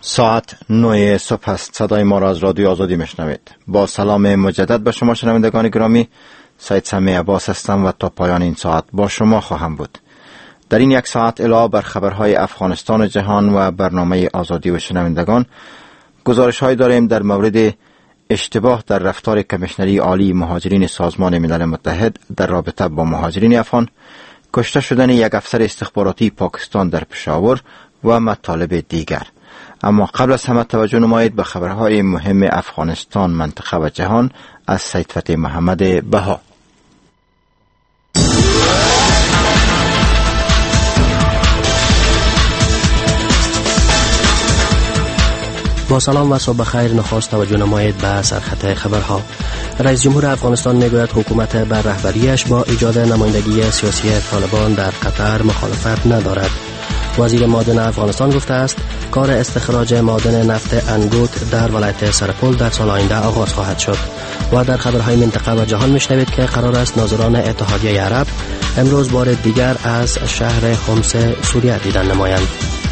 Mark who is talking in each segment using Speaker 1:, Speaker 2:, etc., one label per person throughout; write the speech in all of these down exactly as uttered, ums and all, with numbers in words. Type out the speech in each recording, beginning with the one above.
Speaker 1: ساعت نه صبح است. صدای ما را از رادیو آزادی میشنوید. با سلام مجدد به شما شنوندگان گرامی، سید سمی عباس هستم و تا پایان این ساعت با شما خواهم بود. در این یک ساعت علاوه بر خبرهای افغانستان و جهان و برنامه آزادی و شنوندگان، گزارش های داریم در مورد اشتباه در رفتار کمیشنری عالی مهاجرین سازمان ملل متحد در رابطه با مهاجرین افغان، کشته شدن یک افسر استخباراتی پاکستان در پشاور و مطالب دیگر. اما قبل از همه توجه نمایید به خبرهای مهم افغانستان، منطقه و جهان از سید فتح محمد بها.
Speaker 2: با سلام و صبح خیر. نخست توجه نمایید به سرخط خبرها. رئیس جمهور افغانستان میگوید حکومت بر رهبریش با ایجاد نمایندگی سیاسی طالبان در قطر مخالفت ندارد. وزیر معدن افغانستان گفته است کار استخراج معدن نفت انگوت در ولایت سرپل در سال آینده آغاز خواهد شد. و در خبرهای منطقه و جهان میشنوید که قرار است ناظران اتحادیه عرب امروز بار دیگر از شهر حمص سوریه دیدن نمایند.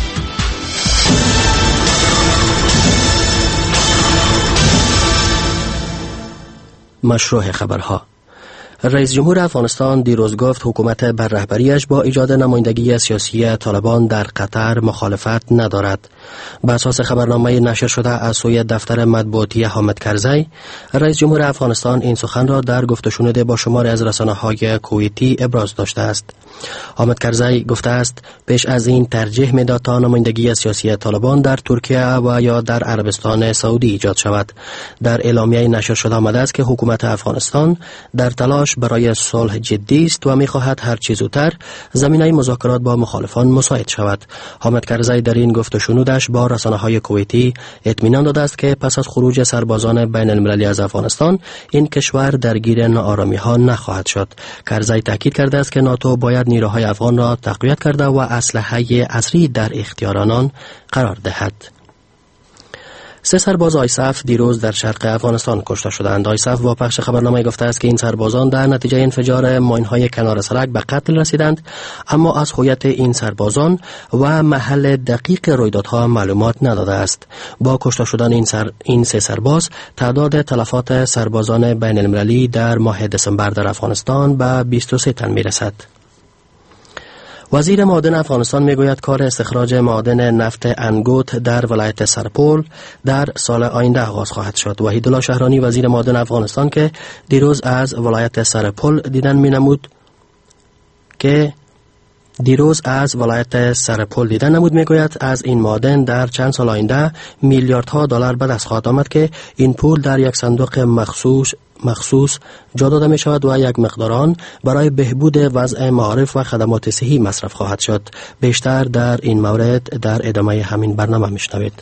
Speaker 2: مشروع خبرها. رئیس جمهور افغانستان دیروز گفت حکومت بر رهبریش با ایجاد نمایندگی سیاسی طالبان در قطر مخالفت ندارد. بر اساس خبرنامه نشر شده از سوی دفتر مطبوعاتی حامد کرزی، رئیس جمهور افغانستان این سخن را در گفت و شنود با شماری از رسانه‌های کویتی ابراز داشته است. حامد کرزی گفته است پیش از این ترجیح میداد تا نمایندگی سیاسی طالبان در ترکیه و یا در عربستان سعودی ایجاد شود. در اعلامیه نشر شده آمده است که حکومت افغانستان در تلاش برای صلح جدی است و می‌خواهد هر چه زودتر زمینه مذاکرات با مخالفان مساعد شود. حامد کرزی در این گفت و شنودش با رسانه‌های کویتی اطمینان داده است که پس از خروج سربازان بین المللی از افغانستان این کشور درگیر ناآرامی‌ها نخواهد شد. کرزی تاکید کرده است که ناتو باید نیروهای افغان را تقویت کرده و اسلحه عصری در اختیار آنان قرار دهد. سه سرباز آیساف دیروز در شرق افغانستان کشته شدند. آیساف با پخش خبرنامه گفته است که این سربازان در نتیجه انفجار ماین‌های کنار سرک به قتل رسیدند، اما از هویت این سربازان و محل دقیق رویدادها معلومات نداده است. با کشته شدن این سر این سه سرباز، تعداد تلفات سربازان بین المللی در ماه دسامبر در افغانستان به بیست و سه تن میرسد. وزیر معدن افغانستان میگوید کار استخراج معدن نفت انگوت در ولایت سرپل در سال آینده آغاز خواهد شد. وحیدالله شهرانی وزیر معدن افغانستان که دیروز از ولایت سرپل دیدن مینمود که دیروز از ولایت سرپل دیدن نمود میگوید از این معدن در چند سال آینده میلیاردها دلار به دست خواهد آمد که این پول در یک صندوق مخصوص مخصوص جا داده می شود و یک مقدار آن برای بهبود وضع معارف و خدمات صحی مصرف خواهد شد. بیشتر در این مورد در ادامه همین برنامه میشنوید.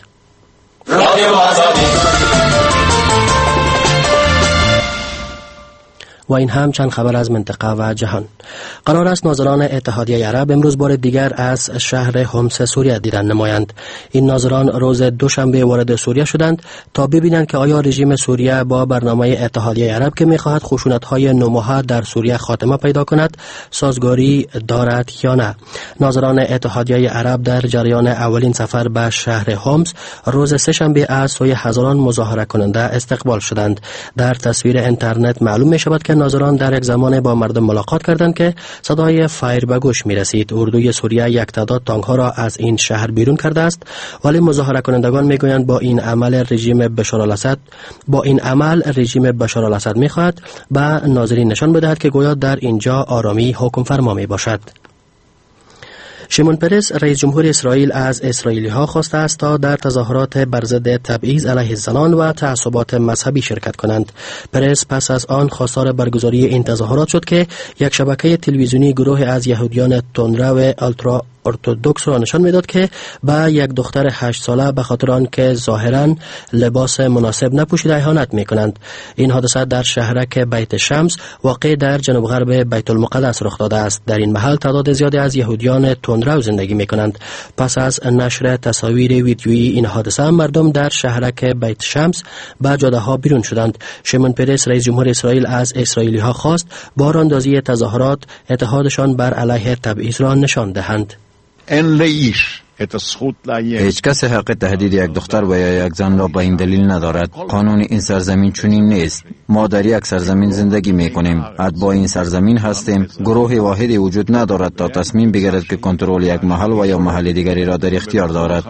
Speaker 2: و این هم چند خبر از منطقه و جهان. قرار است ناظران اتحادیه عرب امروز بار دیگر از شهر حمص سوریه دیدن نمایند. این ناظران روز دوشنبه وارد سوریه شدند تا ببینند که آیا رژیم سوریه با برنامه اتحادیه عرب که می‌خواهد خشونت‌های نوماهه در سوریه خاتمه پیدا کند سازگاری دارد یا نه. ناظران اتحادیه عرب در جریان اولین سفر به شهر حمص روز سه‌شنبه از سوی هزاران مظاهره کننده استقبال شدند. در تصویر اینترنت معلوم می‌شود که ناظران در یک زمان با مردم ملاقات کردند که صدای فایر به گوش می رسید. اردوی سوریه یک تعداد تانک ها را از این شهر بیرون کرده است، ولی مظاهره کنندگان می گویند با این عمل رژیم بشار الاسد با این عمل رژیم بشار الاسد می خواهد به ناظرین نشان بدهد که گویا در اینجا آرامی حکم فرما می باشد. شیمون پرس رئیس جمهور اسرائیل از اسرائیلی ها خواسته است تا در تظاهرات بر ضد تبعیض علیه زنان و تعصبات مذهبی شرکت کنند. پرس پس از آن خواستار برگزاری این تظاهرات شد که یک شبکه تلویزیونی گروه از یهودیان تندرو الترا ارتودکس را نشان میداد که به یک دختر هشت ساله به خاطر آنکه ظاهراً لباس مناسب نپوشیده اهانت میکنند. این حادثه در شهرک بیت شمس واقع در جنوب غرب بیت المقدس رخ داده است. در این محل تعداد زیادی از یهودیان تندرو زندگی میکنند. پس از نشر تصاویر ویدیویی این حادثه مردم در شهرک بیت شمس به جاده ها بیرون شدند. شیمون پرس رئیس جمهور اسرائیل از اسرائیلی ها خواست با راهاندازی تظاهرات اتحادشان بر علیه تبعیض را نشان دهند.
Speaker 3: אין לאיש هیچ کس حق تهدید یک دختر و یا یک زن را به این دلیل ندارد. قانون این سرزمین چنین نیست. ما در یک سرزمین زندگی می کنیم. اتباع این سرزمین هستیم. گروه واحدی وجود ندارد تا تصمیم بگیرد که کنترل یک محل و یا محل دیگری را در اختیار دارد.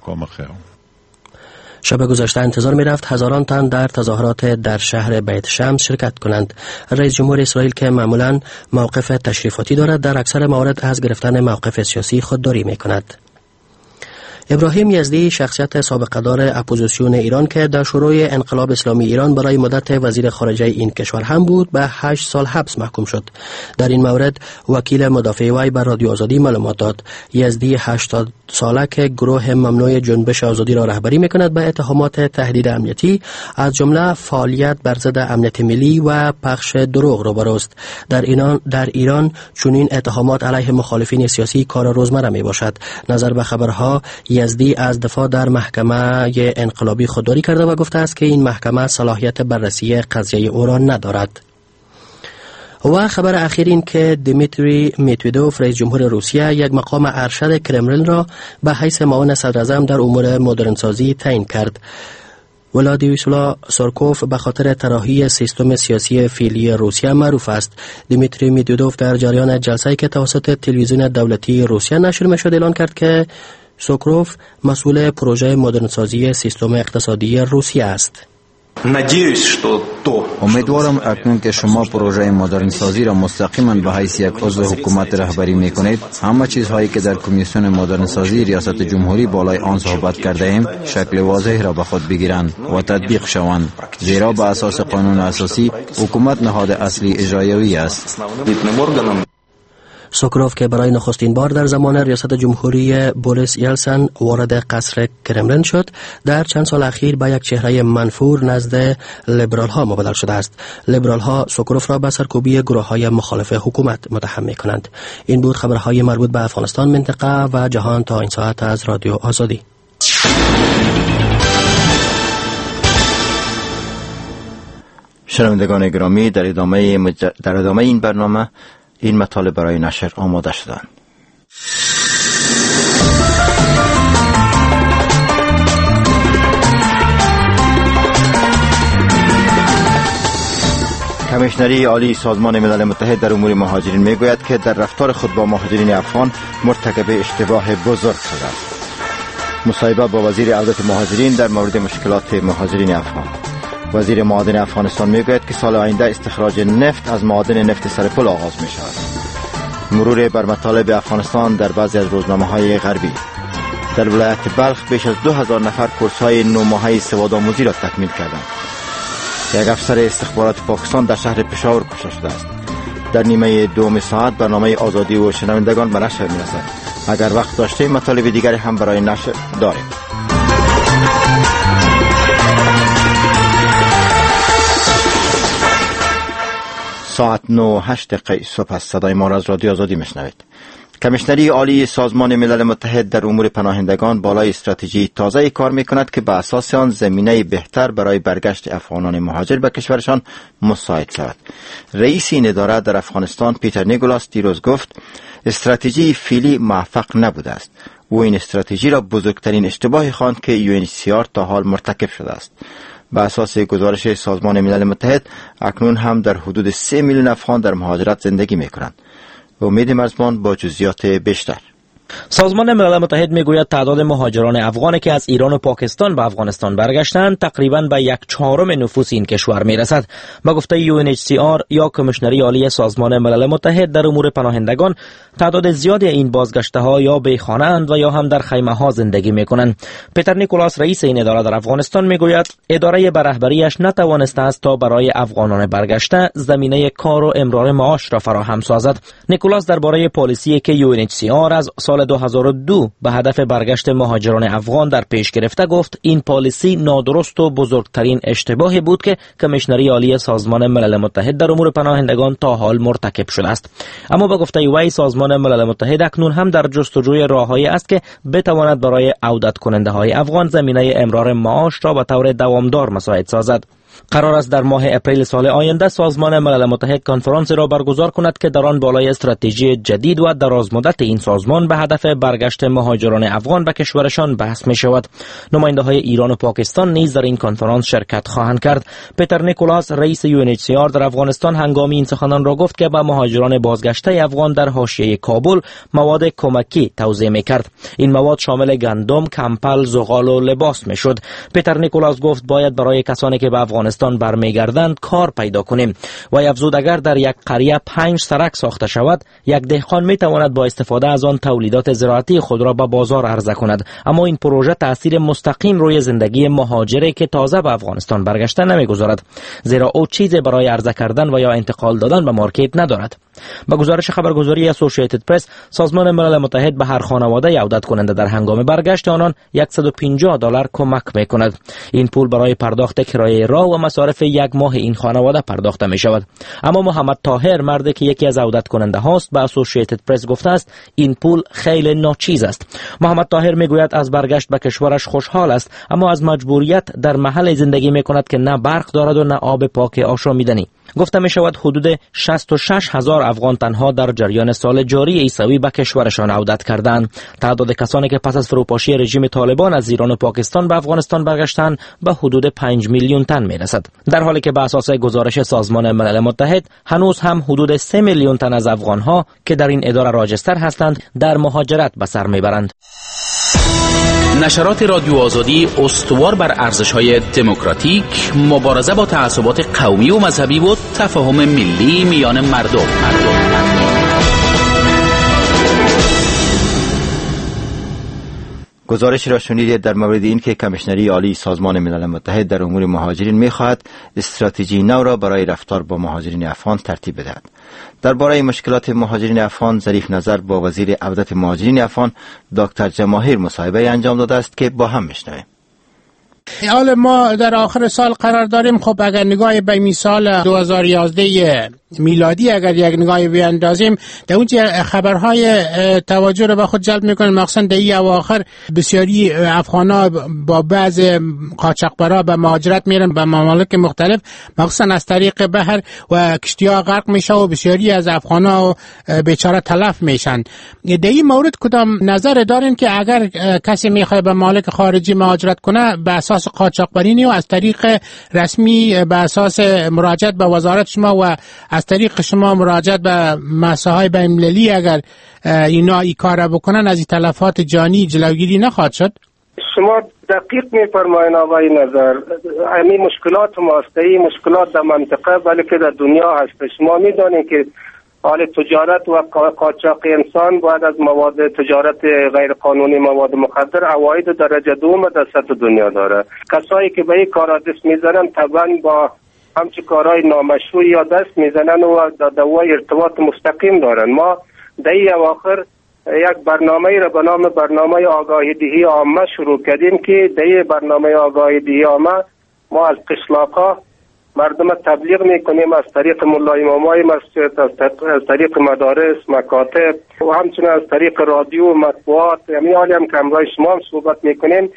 Speaker 2: شب گذشته انتظار می رفت هزاران تن در تظاهرات در شهر بیت شمس شرکت کنند. رئیس جمهور اسرائیل که معمولا موقف تشریفاتی دارد، در اکثر موارد از گرفتن موقف سیاسی خودداری می کند. ابراهیم یزدی، شخصیت سابقه‌دار اپوزیسیون ایران که در شروع انقلاب اسلامی ایران برای مدت وزیر خارجه این کشور هم بود، به هشت سال حبس محکوم شد. در این مورد وکیل مدافع وی بر رادیو آزادی معلومات داد. یزدی هشتاد ساله که گروه ممنوع جنبش آزادی را رهبری می‌کند، به اتهامات تهدید امنیتی از جمله فعالیت بر ضد امنیت ملی و پخش دروغ روبروست. در ایران در ایران چنین اتهامات علیه مخالفین سیاسی کار روزمره میباشد. نظر به خبرها، یزدی از دفاع در محکمه انقلابی خودداری کرده و گفته است که این محکمه صلاحیت بررسی قضیه او را ندارد. و خبر اخیر این که دیمیتری مدودوف، رئیس جمهور روسیه، یک مقام ارشد کرملین را به حیث معاون صدراعظم در امور مدرنسازی تعیین کرد. ولادیسلا سورکوف به خاطر طراحی سیستم سیاسی فعلی روسیه معروف است. دیمیتری مدودوف در جریان جلسه‌ای که توسط تلویزیون دولتی روسیه نشر می‌شد اعلان کرد که سورکوف مسئول پروژه مدرنسازی سیستم اقتصادی روسیه است.
Speaker 3: امیدوارم اکنون که شما پروژه مدرنسازی را مستقیما به حیث یک عضو حکومت رهبری میکنید، همه چیزهایی که در کمیسیون مدرنسازی ریاست جمهوری بالای آن صحبت کرده ایم شکل واضح را به خود بگیرند و تطبیق شوند، زیرا به اساس قانون اساسی حکومت نهاد اصلی اجرایی است.
Speaker 2: سوکروف که برای نخستین بار در زمان ریاست جمهوری بوریس یلسن وارد قصر کرملین شد، در چند سال اخیر به یک چهره منفور نزد لیبرال ها مبدل شده است. لیبرال ها سوکروف را به سرکوبی گروه های مخالف حکومت متهم می کنند. این بود خبرهای مربوط به افغانستان، منطقه و جهان تا این ساعت از رادیو آزادی.
Speaker 1: شنوندگان گرامی، در ادامه مج... در ادامه این برنامه این مطالب برای نشر آماده شدند. کمیشنری عالی سازمان ملل متحد در امور مهاجرین میگوید که در رفتار خود با مهاجرین افغان مرتکب اشتباه بزرگ شده است. مصاحبه با وزیر عودت مهاجرین در مورد مشکلات مهاجرین افغان. وزیر معادن افغانستان میگوید که سال آینده استخراج نفت از معادن نفت سرپل آغاز می شود. مرور بر مطالب افغانستان در بعضی از روزنامه‌های غربی. در ولایت بلخ بیش از دو هزار نفر کورس‌های نه ماهه سوادآموزی را تکمیل کردند. یک افسر استخبارات پاکستان در شهر پشاور کشته شده است. در نیمه دوم ساعت برنامه آزادی و شنوندگان به نشر می‌رسد. اگر وقت داشته مطالب دیگری هم برای نشر داریم. ساعت نه و هشت دقیقه صبح است. صدای ما را از رادیو آزادی میشنوید. کمیشنری عالی سازمان ملل متحد در امور پناهندگان بالای استراتژی تازه کار میکند که به اساس آن زمینه بهتر برای برگشت افغانان مهاجر به کشورشان مساعد شود. رئیس این اداره در افغانستان پیتر نیکولاس دیروز گفت استراتژی فعلی موفق نبوده است. او این استراتژی را بزرگترین اشتباهی خواند که یو ان اچ سی آر تا حال مرتکب شده است. به اساس گزارش سازمان ملل متحد اکنون هم در حدود سه میلیون افغان در مهاجرت زندگی میکنند. امید مرزبان با جزئیات بیشتر.
Speaker 4: سازمان ملل متحد میگوید تعداد مهاجران افغانی که از ایران و پاکستان به افغانستان برگشتند تقریباً به یک چهارم نفوس این کشور میرسد. با گفته یو ان اچ سی آر یا کمیشنری عالی سازمان ملل متحد در امور پناهندگان، تعداد زیادی این بازگشته ها یا بیخانه اند و یا هم در خیمه ها زندگی میکنند. پیتر نیکولاس رئیس این اداره در افغانستان میگوید اداره به رهبریش نتوانسته است تا برای افغانان برگشته زمینه کار و امرار معاش را فراهم سازد. نیکولاس درباره پالیسی که یو ان اچ سی آر از سال دو هزار و دو به هدف برگشت مهاجران افغان در پیش گرفته گفت این پالیسی نادرست و بزرگترین اشتباهی بود که کمیشنری عالی سازمان ملل متحد در امور پناهندگان تا حال مرتکب شده است. اما با گفته وی سازمان ملل متحد اکنون هم در جستجوی راههایی است که بتواند برای عودت کننده های افغان زمینه امرار معاش را به طور دوامدار مساعد سازد. قرار است در ماه اپریل سال آینده سازمان ملل متحد کنفرانس را برگزار کند که در آن بالای استراتژی جدید و درازمدت این سازمان به هدف برگشت مهاجران افغان به کشورشان بحث می شود. نماینده های ایران و پاکستان نیز در این کنفرانس شرکت خواهند کرد. پیتر نیکولاس رئیس یو ان اچ سی آر در افغانستان هنگام این سخنان را گفت که به مهاجران بازگشته افغان در حاشیه کابل مواد کمکی توزیع می کرد. این مواد شامل گندم، کمپل، زغال و لباس می شد. پیتر نیکولاس گفت باید برای کسانی که به افغانستان برمیگردند کار پیدا کنیم. و افزود اگر در یک قریه پنج سرک ساخته شود، یک دهقان می تواند با استفاده از آن تولیدات زراعتی خود را به بازار عرضه کند. اما این پروژه تأثیر مستقیم روی زندگی مهاجری که تازه به افغانستان برگشته نمیگذارد، زیرا او چیزی برای عرضه کردن و یا انتقال دادن به مارکت ندارد. با گزارش خبرگزاری اسوسییتد پرس، سازمان ملل متحد به هر خانواده عودت کننده در هنگام برگشت آنان صد و پنجاه دلار کمک میکند. این پول برای پرداخت کرایه راه و مصارف یک ماه این خانواده پرداخته می شود. اما محمد طاهر، مردی که یکی از عودت کننده هاست، به اسوسییتد پرس گفته است این پول خیلی ناچیز است. محمد طاهر میگوید از برگشت به کشورش خوشحال است، اما از مجبوریت در محل زندگی میکند که نه برق دارد و نه آب پاک آشامیدنی. گفته می شود حدود شصت و شش هزار افغان تنها در جریان سال جاری عیسوی به کشورشان عودت کردند. تعداد کسانی که پس از فروپاشی رژیم طالبان از ایران و پاکستان به افغانستان برگشتند به حدود پنج میلیون تن می رسد، در حالی که به اساس گزارش سازمان ملل متحد هنوز هم حدود سه میلیون تن از افغانها که در این اداره راجستر هستند در مهاجرت به سر می برند.
Speaker 5: نشرات رادیو آزادی استوار بر ارزش‌های دموکراتیک، مبارزه با تعصبات قومی و مذهبی و تفاهم ملی میان مردم. مردم.
Speaker 1: گزارشی را شنیدید در مورد این که کمیشنری عالی سازمان ملل متحد در امور مهاجرین می‌خواهد استراتژی نو را برای رفتار با مهاجرین افغان ترتیب بدهد. درباره مشکلات مهاجرین افغان ظریف نظر با وزیر عودت مهاجرین افغان دکتر جماهیر مصاحبه انجام داده است که با هم میشنویم.
Speaker 6: حالا ما در آخر سال قرار داریم. خب اگر نگاه به مثال دو هزار و یازده میلادی اگر یک نگاهی بیاندازیم، در اونجا خبرهای توجه رو به خود جلب میکنه، مخصوصا در این اواخر بسیاری افغانا با بعض قاچاقبرا به مهاجرت میرن به ممالک مختلف، مخصوصا از طریق بحر، و کشتی‌ها غرق میشه و بسیاری از افغانا بیچاره تلف میشن. در این مورد کدام نظر دارین که اگر کسی میخواد به ممالک خارجی مهاجرت کنه به اساس قاچاقبری نیست و از طریق رسمی به اساس مراجعت به وزارت شما و از طریق شما مراجعت به مسائل بین‌المللی اگر اینا این کار بکنن، از این تلفات جانی جلوگیری نخواهد شد؟
Speaker 7: شما دقیق می‌فرمایید آقای نظر. همین مشکلات ماست، این مشکلات در منطقه بلکه در دنیا هست. شما می‌دانید که حال تجارت و قاچاق انسان باید از مواد تجارت غیر قانونی مواد مخدر عواید درجه دوم در سطح دنیا داره. کسایی که به این کارا دست میزنن طبعا با همچه کارهای نامشروع یا دست میزنن و در دوای ارتباط مستقیم دارن. ما در این اواخر یک برنامه را به نام برنامه آگاهی دهی عامه شروع کردیم که در این برنامه آگاهی دهی عامه ما از قشلاق‌ها مردم تبلیغ میکنیم، از طریق ملای امامای مسجد، از طریق مدارس، مکاتب و همچنین از طریق رادیو و مطبوعات، یعنی حالی هم که همراه شما هم صحبت میکنیم.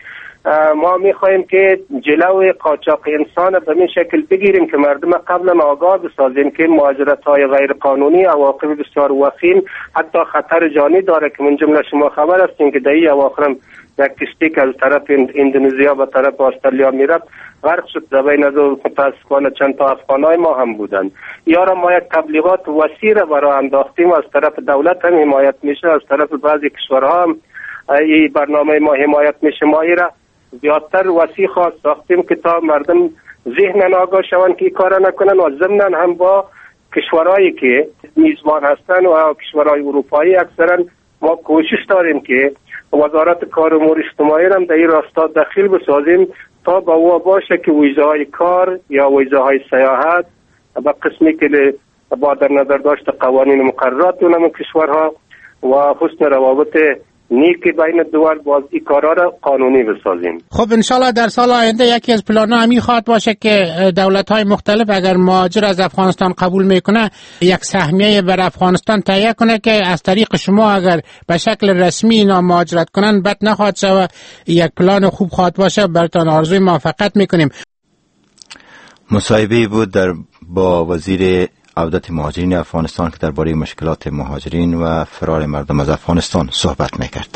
Speaker 7: ما میخواهیم که جلوی قاچاق انسان به این شکل بگیریم که مردم قبلا آگاه بسازیم که مهاجرت های غیر قانونی عواقب بسیار وخیم، حتی خطر جانی داره که من جمله شما خبر هستیم که در این اواخر یک کشتی که از طرف اندونزیا به طرف استرالیا میرفت غرق شد. در بین از متاسفانه چند تا افغانای ما هم بودن. یارا ما یک تبلیغات وسیع را برای انداختیم، از طرف دولت هم حمایت میشه، از طرف بعضی کشورها هم این برنامه ما حمایت میشه. ما را زیادتر وسیع خواست ساختیم که تا مردم ذهن آگاه شوند که این کار نکنن و ضمن هم با کشورهایی که میزبان هستن و کشورهای اروپایی اکثرا ما کوشش داریم که وزارت کار و امور اجتماعی هم در این راستا دخیل بسازیم تا با او باشه که ویزه های کار یا ویزه های سیاحت با قسمی که با در نظر داشت قوانین مقررات اونم کشورها و حسن روابط نیک بین دول باز این کارا را قانونی بسازیم.
Speaker 6: خب انشالله در سال آینده یکی از پلان‌ها همین خواهد باشه که دولت‌های مختلف اگر مهاجر از افغانستان قبول میکنه یک سهمیه بر افغانستان تهیه کنه که از طریق شما اگر به شکل رسمی اینا مهاجرت کنن بد نخواهد شود. یک پلان خوب خواهد باشه. براتون آرزوی موفقیت میکنیم.
Speaker 1: مصاحبه بود در با وزیر عودت مهاجرین افغانستان که درباره مشکلات مهاجرین و فرار مردم از افغانستان صحبت میکرد.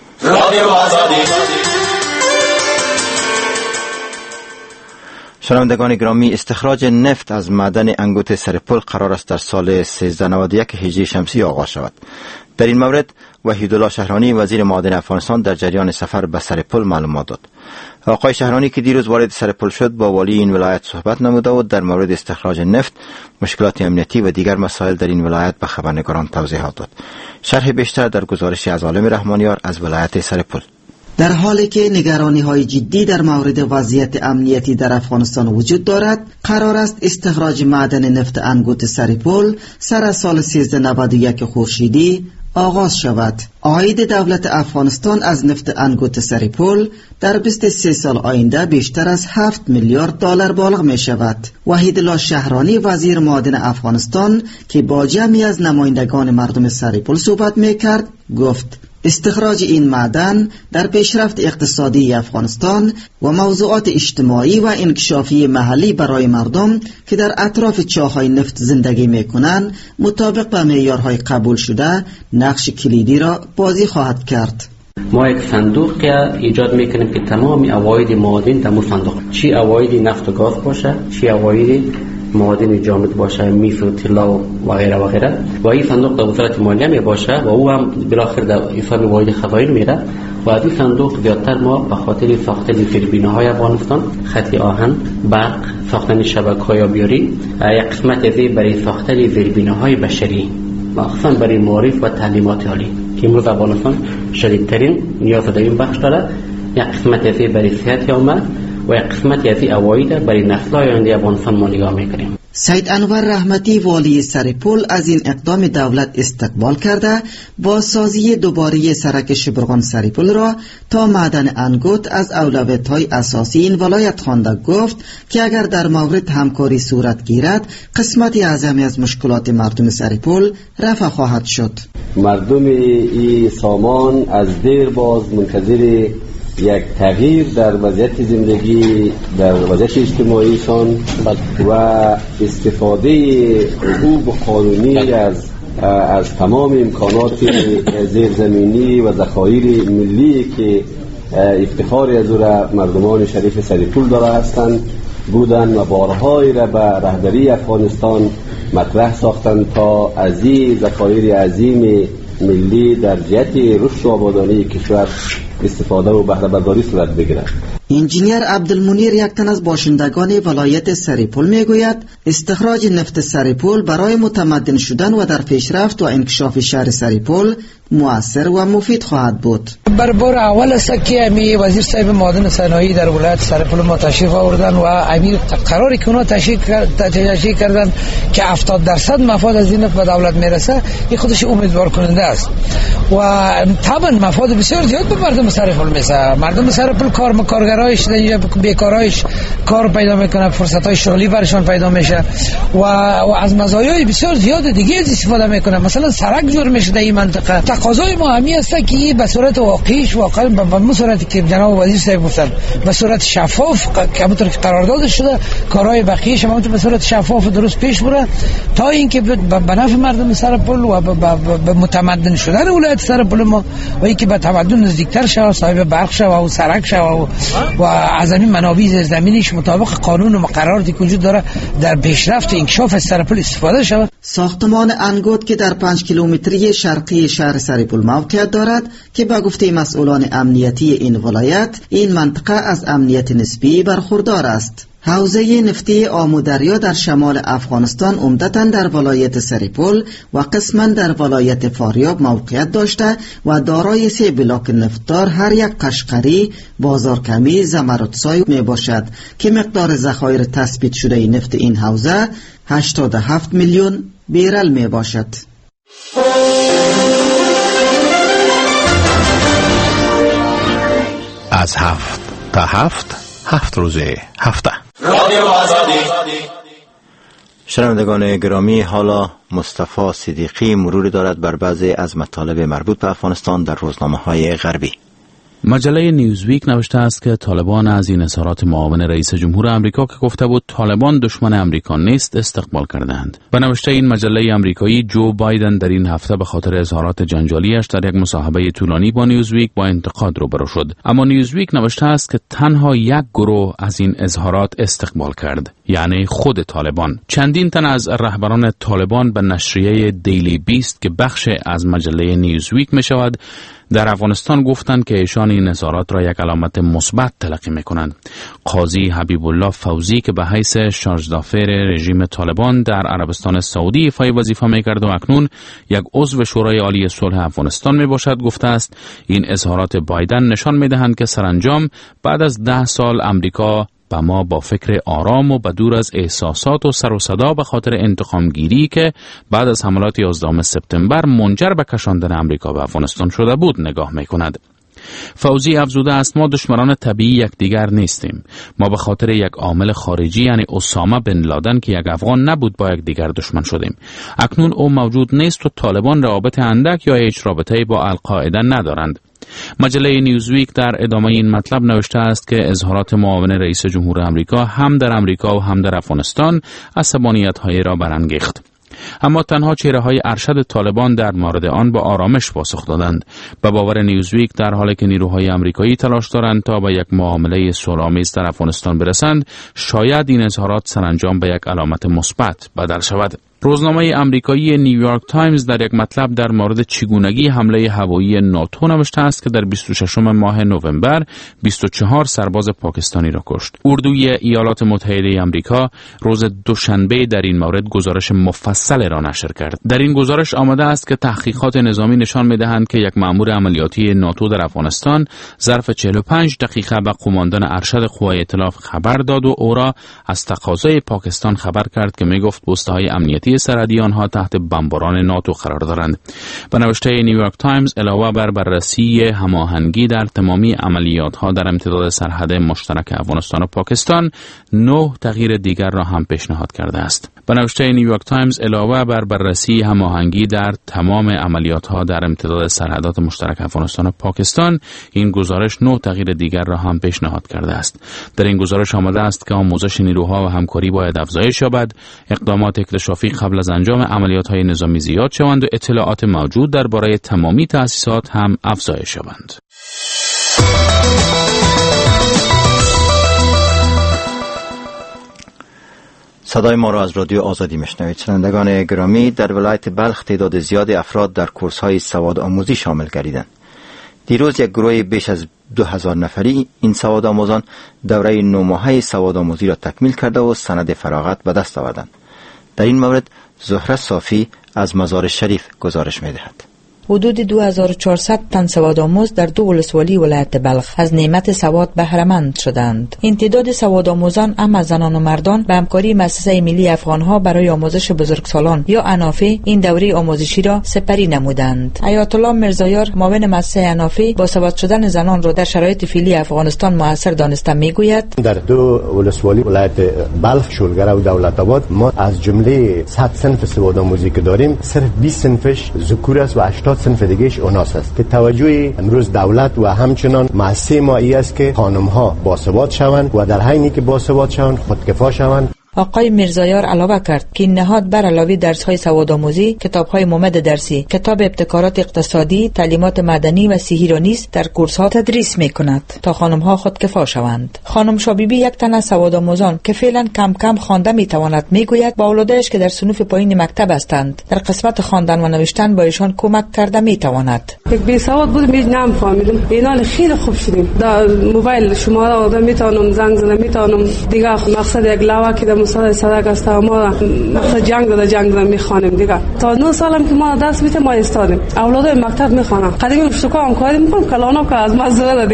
Speaker 1: شنوندگان گرامی، استخراج نفت از معدن انگوت سرپل قرار است در سال سیزده نود و یک هجری شمسی آغاز شود. در این مورد وحیدالله شهرانی وزیر معادن افغانستان در جریان سفر به سرپل معلومات داد. آقای شهرانی که دیروز وارد سرپل شد با والی این ولایت صحبت نموده و در مورد استخراج نفت، مشکلات امنیتی و دیگر مسائل در این ولایت به خبرنگاران توضیحات داد. شرح بیشتر در گزارشی از عالم رحمانیار از ولایت سرپل.
Speaker 8: در حالی که نگرانی های جدی در مورد وضعیت امنیتی در افغانستان وجود دارد، قرار است استخراج معدن نفت انگوت سرپل سر از سال سیزده نود و یک خورشیدی آغاز شود. عاید دولت افغانستان از نفت انگوت سرپل در بیست و سه سال آینده بیشتر از هفت میلیارد دلار بالغ می شود. وحیدالله شهرانی وزیر معادن افغانستان که با جمعی از نمایندگان مردم سرپل صحبت می کرد گفت استخراج این معدن در پیشرفت اقتصادی افغانستان و موضوعات اجتماعی و انکشافی محلی برای مردم که در اطراف چاهای نفت زندگی میکنند مطابق با معیارهای قبول شده نقش کلیدی را بازی خواهد کرد.
Speaker 9: ما یک صندوق ایجاد میکنیم که تمام عواید معادن در اون صندوق، چی عواید نفت و گاز باشه، چی عواید معادن جامد باشه، میس و طلا و غیره و غیره، و این صندوق در وزارت مالیه می باشه و او هم بالاخره در حساب واحد خزائن میره و از این صندوق زیادتر ما به خاطر ساختن زیربناهای افغانستان، خط آهن، برق، ساختن شبکه‌های آبیاری، یک قسمت از برای ساختن زیربناهای بشری، مخصوصا برای معارف و تعلیمات عالی که امروز افغانستان شدیدترین نیاز در این بخش داره، یک قسمت از برای صحت عامه و یک قسمت از عواید برای نسل‌های آینده افغانستان ما نگاه می‌کنیم.
Speaker 8: سید انور رحمتی والی سرپل از این اقدام دولت استقبال کرده با سازی دوباره سرک شبرغان سرپل را تا معدن انگوت از اولویت‌های اساسی این ولایت خوانده. گفت که اگر در مورد همکاری صورت گیرد قسمتی اعظمی از مشکلات مردم سرپل رفع خواهد شد.
Speaker 10: مردم این سامان از دیر باز منتظر یک تغییر در وضعیت زندگی، در وضعیت اجتماعیشان و استفاده حقوق قانونی از از تمام امکانات زیرزمینی و ذخایر ملی که افتخار از او را مردمان شریف سرپل داره هستند بودن و بارهای را به رهبری افغانستان مطرح ساختند تا از این ذخایر عظیم ملی در جهت رشد و آبادانی کشور استفاده و بهره برداری صورت بگیرد.
Speaker 8: انجینیر عبدالمنیر یک تن از باشندگان ولایت سرپل میگوید استخراج نفت سرپل برای متمدن شدن و در پیشرفت و انکشاف شهر سرپل مؤثر و مفید خواهد بود.
Speaker 11: بر بار اول است که امی وزیر صاحب معادن صنایع در ولایت سرپل ما تشریف آوردن و امی قراری که اونا تشریح کردن که هفتاد درصد مفاد از این نفت به دولت میرسه، این خودش امیدوار کننده است و طبعا مفاد بسیار زیاد به مردم سرپل میرسه. مردم سرپل کار کارگرایش بیکارایش کار پیدا میکنه، فرصت‌های شغلی برشان پیدا میشه و, و از مزایای بسیار زیاد دیگه استفاده میکنه. مثلا سرک جور میشه در این منطقه. تقاضای ما همی است که به صورت واقعیش واقعا به صورتی که جناب وزیر صاحب گفتن به صورت شفاف که همونطور که قرارداد شده کارهای بقیه‌اش همونطور به صورت شفاف و درست پیش بره تا اینکه به نفع مردم سرپل و به متمدن شدن ولایت سرپل ما و اینکه به تمدن نزدیکتر شه، صاحب برق شه و سرک شه و, و از این منابع زمینیش مطابق قانون و مقرراتی که وجود داره در پیشرفت انکشاف سرپل استفاده شود.
Speaker 8: ساختمان انگوت که در پنج کیلومتری شرقی شهر سرپل موقعیت دارد که با گفته مسئولان امنیتی این ولایت این منطقه از امنیت نسبی برخوردار است. حوزه نفتی آمودریا در شمال افغانستان عمدتاً در ولایت سرپل و قسماً در ولایت فاریاب موقعیت داشته و دارای سه بلاک نفتدار هر یک قشقری، بازارکمی، زمردسای می باشد که مقدار ذخایر تثبیت شده نفت این حوزه هشتاد و هفت میلیون بیرل می باشد.
Speaker 12: از هفت تا هفت هفت روزه هفته.
Speaker 1: شنوندگان گرامی، حالا مصطفی صدیقی مروری دارد بر بعضی از مطالب مربوط به افغانستان در روزنامه‌های غربی.
Speaker 5: مجله نیوزویک نوشته است که طالبان از این اظهارات معاون رئیس جمهور آمریکا که گفته بود طالبان دشمن آمریکا نیست استقبال کردند. به نوشته این مجله آمریکایی، جو بایدن در این هفته به خاطر اظهارات جنجالیش در یک مصاحبه طولانی با نیوزویک با انتقاد روبرو شد. اما نیوزویک نوشته است که تنها یک گروه از این اظهارات استقبال کرد، یعنی خود طالبان. چندین تن از رهبران طالبان به نشریه دیلی بیست که بخش از مجله نیوزویک می شود در افغانستان گفتند که ایشان این اظهارات را یک علامت مثبت تلقی می‌کنند. قاضی حبیب الله فوزی که به حیث شارژدافر رژیم طالبان در عربستان سعودی ایفای وظیفه می‌کرد و اکنون یک عضو شورای عالی صلح افغانستان میباشد، گفته است این اظهارات بایدن نشان می‌دهند که سرانجام بعد از ده سال امریکا و ما با فکر آرام و بدور از احساسات و سر و صدا به خاطر انتقام گیری که بعد از حملات یازدهم سپتامبر منجر به کشاندن امریکا به افغانستان شده بود نگاه می‌کند. فوزی افزوده است ما دشمنان طبیعی یکدیگر نیستیم. ما به خاطر یک عامل خارجی یعنی اسامه بن لادن که یک افغان نبود با یکدیگر دشمن شدیم. اکنون او موجود نیست و طالبان روابط اندک یا هیچ رابطه‌ای با القاعده ندارند. مجله نیوزویک در ادامه این مطلب نوشته است که اظهارات معاون رئیس جمهور آمریکا هم در آمریکا و هم در افغانستان عصبانیت‌های را برانگیخت. اما تنها چهره‌های ارشد طالبان در مورد آن با آرامش پاسخ دادند. به باور نیوزویک در حالی که نیروهای آمریکایی تلاش دارند تا به یک معامله صلح‌آمیز در افغانستان برسند، شاید این اظهارات سرانجام به یک علامت مثبت بدل شود. روزنامه آمریکایی نیویورک تایمز در یک مطلب در مورد چگونگی حمله هوایی ناتو نوشته است که در بیست و ششم ماه نوامبر بیست و چهار سرباز پاکستانی را کشت. اردوی ایالات متحده آمریکا روز دوشنبه در این مورد گزارش مفصل را نشر کرد. در این گزارش آمده است که تحقیقات نظامی نشان می‌دهند که یک مأمور عملیاتی ناتو در افغانستان ظرف چهل و پنج دقیقه به قماندان ارشد قوای ائتلاف خبر داد و او را از تقاضای پاکستان خبر کرد که می‌گفت پست‌های امنیتی سرحدی آنها تحت بمباران ناتو قرار دارند. به نوشته نیویورک تایمز علاوه بر بررسی هماهنگی در تمامی عملیات‌ها در امتداد سرحد مشترک افغانستان و پاکستان، نه تغییر دیگر را هم پیشنهاد کرده است. به نوشته نیویورک تایمز علاوه بر بررسی هماهنگی در تمام عملیات‌ها در امتداد سرحدات مشترک افغانستان و پاکستان، این گزارش نه تغییر دیگر را هم پیشنهاد کرده است. در این گزارش آمده است که آموزش نیروها و همکاری باید افزایش یابد، اقدامات اکتشافی قبل از انجام عملیات‌های نظامی زیاد شوند و اطلاعات موجود درباره تمامی تأسیسات هم افزایش یابند.
Speaker 1: صدای ما را از رادیو آزادی میشنوید. شنوندگان گرامی، در ولایت بلخ تعداد زیادی افراد در کورس‌های سواد آموزی شامل گردیدند. دیروز یک گروه بیش از دو هزار نفری این سواد آموزان دوره نو ماهه سواد آموزی را تکمیل کرده و سند فراغت به دست آوردند. در این مورد زهره صافی از مزار شریف گزارش می‌دهد.
Speaker 13: حدود دو هزار و چهارصد تن سوادآموز در دو ولسوالی ولایت بلخ از نعمت سواد بهره‌مند شدند. این تعداد سوادآموزان هم از زنان و مردان به همکاری مؤسسه ملی افغان‌ها برای آموزش بزرگسالان یا انافی این دوره آموزشی را سپری نمودند. آیت الله مرزایار معاون مؤسسه انافی با سواد شدن زنان را در شرایط فعلی افغانستان موثر دانسته میگوید:
Speaker 14: در دو ولسوالی ولایت بلخ، شولگره و دولت آباد ما از جمله صد صنف سوادآموزی که داریم صرف بیست صنفش ذکور است و هشتاد صنف دیگهش اوناس است که توجه امروز دولت و همچنان مؤسسه ما ای است که خانم ها باسواد شوند و در حینی که باسواد شوند خودکفا شوند.
Speaker 13: آقای میرزایار علاوه کرد که این نهاد بر علاوه درس‌های سوادآموزی، کتاب‌های ممد درسی، کتاب ابتکارات اقتصادی، تعلیمات مدنی و صحی را نیز در کورس‌ها تدریس می‌کند تا خانم‌ها خودکفا شوند. خانم شابیبی یک تن از سوادآموزان که فعلا کم کم خوانده می‌تواند می‌گوید با اولادش که در صنوف پایین مکتب هستند در قسمت خواندن و نوشتن با ایشان کمک کرده می‌تواند.
Speaker 15: یک بی سواد بود می نمی‌فهمیدم. اینا خیلی خوب شدیم. در موبایل شماره آدم می‌تونم زنگ زدم، می‌تونم دیگه مقصد یک لاوا که مصاد صدق است ما مثلا جنگ داده جنگ داده میخوانیم دیگه. تا نه سالم که ما درس میته ما استادیم. اولادای مکتب میخوانن. قدیم شکام کاری میکنم کلانا که از مزه دیگه.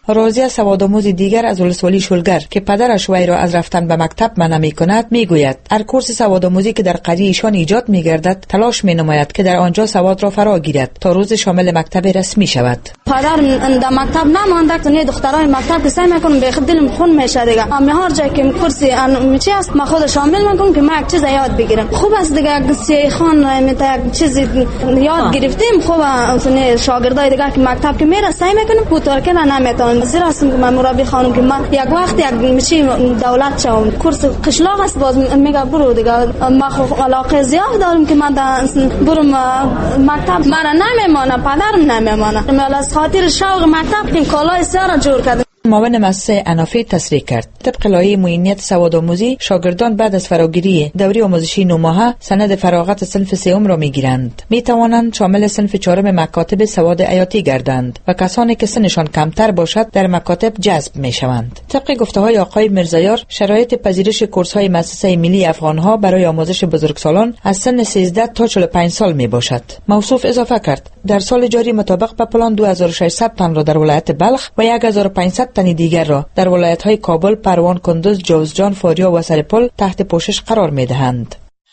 Speaker 13: راضیه سوادآموز دیگر از ولسوالی شلگر که پدرش وی را از رفتن به مکتب منع می‌کند میگوید هر کورس سوادآموزی که در قریه ایشان ایجاد می‌گردد تلاش می‌نماید که در آنجا سواد را فرا گیرد تا روز شامل مکتب رسمی شود.
Speaker 16: پدر در مکتب نمانده که نه دخترای مکتب که سعی می‌کنم به دلم خون میشه دیگه. اما هر جایی که کورس چی است ما خود شامل می‌کنم که ما یک چیز یاد بگیرم. خوب است دیگه سی خان میته یک چیز یاد گرفتیم. خوب اون شاگردای دیگه که مکتب که میره سعی می‌کنم پوتر که نمیتونم. زیرا است که من مربی خانم که من یک وقت یک میشی دولت شوم کورس قشلاق است باز میگه برو دیگه ما خو علاقه زیاد دارم که من برم مکتب من نمیمانه پدرم نمیمانه من از خاطر شوق مکتب این کالای سر جور کردم.
Speaker 13: معاون مؤسسه انافی تصریح کرد طبق لایحه معینیت سوادآموزی شاگردان بعد از فراگیری دوره آموزشی نو ماهه سند فراغت صنف سوم را میگیرند. می توانند شامل صنف چهارم مکاتب سواد حیاتی گردند و کسانی که سنشان کمتر باشد در مکاتب جذب می شوند. طبق گفته های آقای مرزایار شرایط پذیرش کورس های مؤسسه ملی افغانها برای آموزش بزرگسالان از سن سیزده تا چهل و پنج سال می باشد. موصوف اضافه کرد در سال جاری مطابق به پلان دو هزار و ششصد تن را در ولایت بلخ و هزار و پانصد تن دیگر را در ولایت‌های کابل، پروان، کندوز، جوزجان، فاریاب و سرپل تحت پوشش قرار می‌دهند.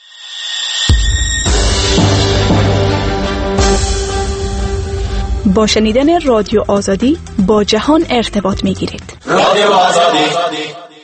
Speaker 17: با شنیدن رادیو آزادی با جهان ارتباط می‌گیرید. رادیو آزادی.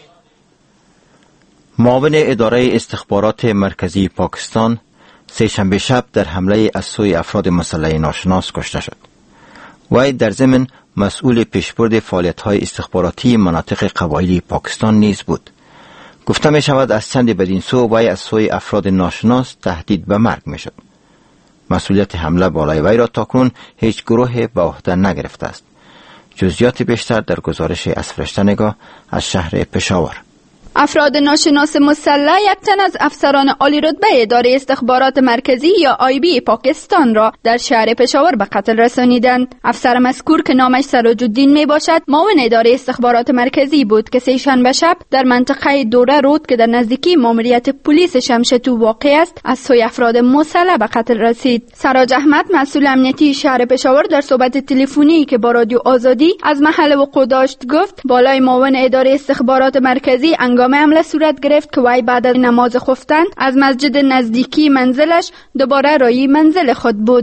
Speaker 1: معاون اداره استخبارات مرکزی پاکستان سه شنبه شب در حمله از سوی افراد مسلح ناشناس کشته شد. وی در ضمن مسئول پیشبرد فعالیت‌های استخباراتی مناطق قبایلی پاکستان نیز بود. گفته می شود از چند بدین سو وی از سوی افراد ناشناس تهدید به مرگ می شد. مسئولیت حمله بالای وی را تاکنون هیچ گروه به عهده نگرفته است. جزئیات بیشتر در گزارش از فرشته نگاه از شهر پشاور.
Speaker 18: افراد ناشناس مسلح یک تن از افسران عالی رتبه اداره استخبارات مرکزی یا آی بی پاکستان را در شهر پشاور به قتل رسانیدند. افسر مذکور که نامش سراج الدین می باشد معاون اداره استخبارات مرکزی بود که سه شنبه شب در منطقه دوره رود که در نزدیکی ماموریت پلیس شمشتو واقع است از سوی افراد مسلح به قتل رسید. سراج احمد مسئول امنیتی شهر پشاور در صحبت تلفنی که با رادیو آزادی از محل وقوع داشت گفت بالای معاون اداره استخبارات مرکزی هنگام حمله صورت گرفت که وی بعد از نماز خفتن از مسجد نزدیکی منزلش دوباره رای منزل خود بود.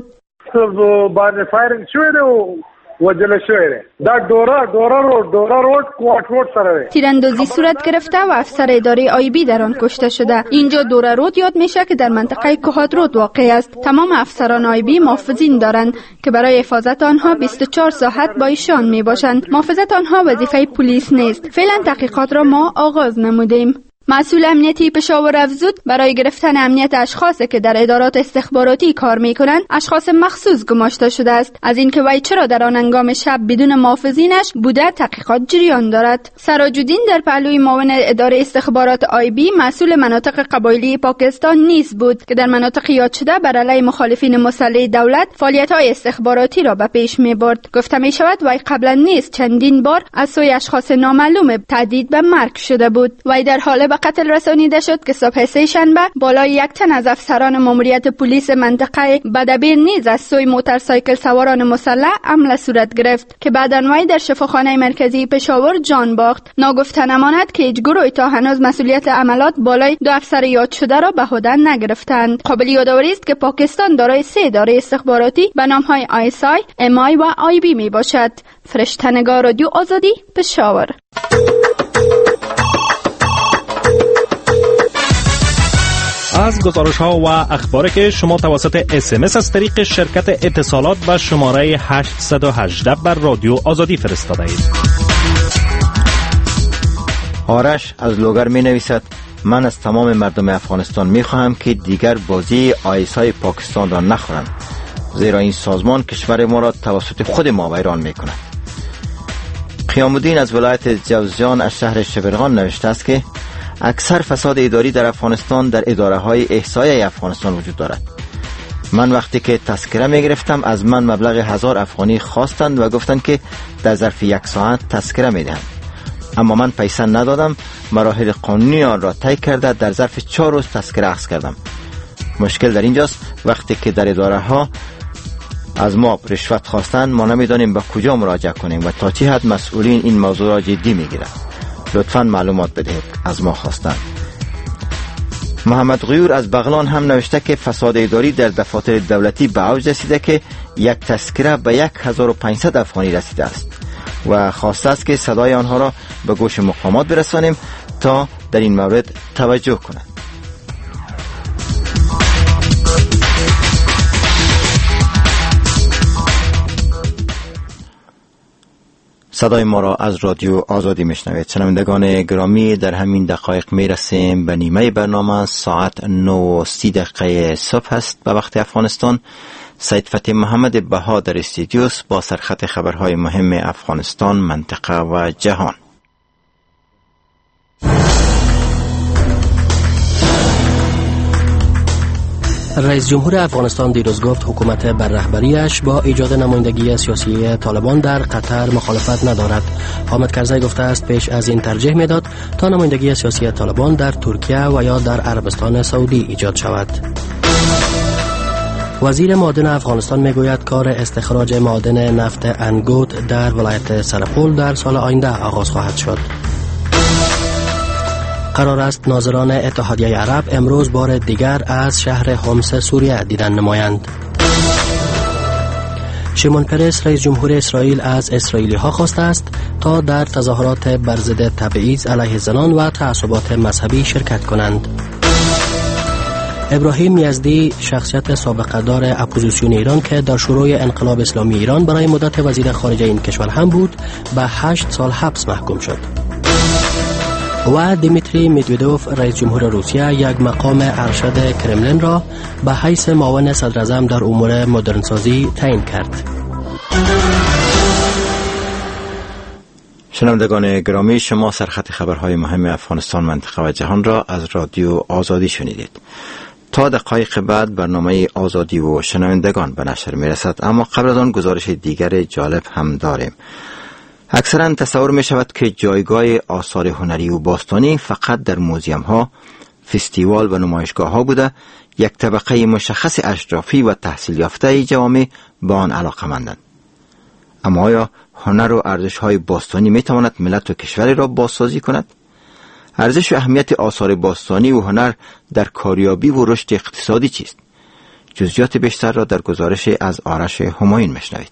Speaker 19: باندې فایرینګ شوی دی او وجل شوی دی دا دورا دورا رود دورا رود کوارت رود سره دی.
Speaker 18: تیراندازی صورت گرفته و افسر اداره آی بی در آن کشته شده. اینجا دورا رود یاد میشه که در منطقه کوهات رود واقع است. تمام افسران آی بی محافظین دارند که برای حفاظت آنها بیست و چهار ساعت با ایشان میباشند. محافظت آنها وظیفه پلیس نیست. فعلا تحقیقات را ما آغاز نمودیم. مسئول امنیتی پشاور افزود برای گرفتن امنیت اشخاصی که در ادارات استخباراتی کار میکنند اشخاص مخصوص گماشته شده است. از اینکه وی چرا در آن هنگام شب بدون محافظینش بوده تحقیقات جریان دارد. سراج الدین در پهلوی معاون اداره استخبارات آی بی مسئول مناطق قبایلی پاکستان نیز بود که در مناطق یاد شده بر علیه مخالفین مسلح دولت فعالیت‌های استخباراتی را به پیش می‌برد. گفته می‌شود وی قبلا نیز چندین بار از سوی اشخاص نامعلوم تهدید به مرگ شده بود. وی در حال قتل رسانیده شد که صبح سه شنبه بالای یک تن از افسران ماموریت پلیس منطقه بدبیر نیز از سوی موتورسایکل سواران مسلح حمله صورت گرفت که بعداً وی در شفاخانه مرکزی پشاور جان باخت. ناگفته نماند که هیچ گروهی تا هنوز مسئولیت عملات بالای دو افسر یاد شده را به عهده نگرفتند. قابل یادآوری است که پاکستان دارای سه اداره استخباراتی به نام‌های آی اس آی، ام آی و آی بی می باشد. فرشته نگار رادیو آزادی پشاور.
Speaker 12: از گزارش ها و اخباری که شما توسط اس ام اس از طریق شرکت اتصالات به شماره هشت یک هشت بر رادیو آزادی فرستاده اید.
Speaker 1: آرش از لوگر می نویسد من از تمام مردم افغانستان می خواهم که دیگر بازی آی اس آی پاکستان را نخورند، زیرا این سازمان کشور ما را توسط خود ما ویران می کند. قیام الدین از ولایت جوزجان از شهر شبرغان نوشته است که اکثر فساد اداری در افغانستان در اداره های احصایه افغانستان وجود دارد. من وقتی که تذکره می گرفتم از من مبلغ هزار افغانی خواستند و گفتند که در ظرف یک ساعت تذکره می دهند، اما من پیسه ندادم. مراحل قانونی آن را طی کرده در ظرف چهار روز تذکره اخذ کردم. مشکل در اینجاست وقتی که در اداره ها از ما رشوت خواستن، ما نمیدانیم به کجا مراجعه کنیم و تا چه حد مسئولین این موضوع را جدی میگیرند. لطفاً معلومات بدهید، از ما خواستن. محمد غیور از بغلان هم نوشته که فساد اداری در دفاتر دولتی به اوج رسیده که یک تذکره به یک هزار و پانصد افغانی رسیده است و خواسته است که صدای آنها را به گوش مقامات برسانیم تا در این مورد توجه کنند. صدای ما را از رادیو آزادی میشنوید. شنوندگان گرامی، در همین دقایق میرسیم به نیمه برنامه. ساعت نه و سی دقیقه صبح است به وقت افغانستان. سید فتح محمد بها در استودیوس با سرخط خبرهای مهم افغانستان، منطقه و جهان.
Speaker 2: رئیس جمهور افغانستان دیروز گفت حکومت بر رهبریش با ایجاد نمایندگی سیاسی طالبان در قطر مخالفت ندارد. حامد کرزی گفته است پیش از این ترجیح میداد تا نمایندگی سیاسی طالبان در ترکیه و یا در عربستان سعودی ایجاد شود. وزیر معدن افغانستان میگوید کار استخراج معادن نفت انگوت در ولایت سرپول در سال آینده آغاز خواهد شد. قرار است ناظران اتحادیه عرب امروز بار دیگر از شهر حمص سوریه دیدن نمایند. شیمون پرس رئیس جمهور اسرائیل از اسرائیلی ها خواسته است تا در تظاهرات بر ضد تبعیض علیه زنان و تعصبات مذهبی شرکت کنند. ابراهیم یزدی شخصیت سابقه دار اپوزیسیون ایران که در شروع انقلاب اسلامی ایران برای مدت وزیر خارجه این کشور هم بود به هشت سال حبس محکوم شد. و دیمیتری مدودوف رئیس جمهور روسیه یک مقام ارشد کرملین را به حیث معاون صدر اعظم در امور مدرنسازی تعیین کرد.
Speaker 1: شنوندگان گرامی، شما سرخط خبرهای مهم افغانستان، منطقه و جهان را از رادیو آزادی شنیدید. تا دقایق بعد برنامه آزادی و شنوندگان به نشر می رسد، اما قبل از آن گزارش دیگر جالب هم داریم. اکثرا تصور می شود که جایگاه آثار هنری و باستانی فقط در موزیم ها، فستیوال و نمایشگاه ها بوده یک طبقه مشخص اشرافی و تحصیل یافته جوامع به آن علاقه‌مندند. اما آیا هنر و ارزش های باستانی می تواند ملت و کشوری را بازسازی کند؟ ارزش و اهمیت آثار باستانی و هنر در کاریابی و رشد اقتصادی چیست؟ جزئیات بیشتر را در گزارش از آرش همایون میشنوید.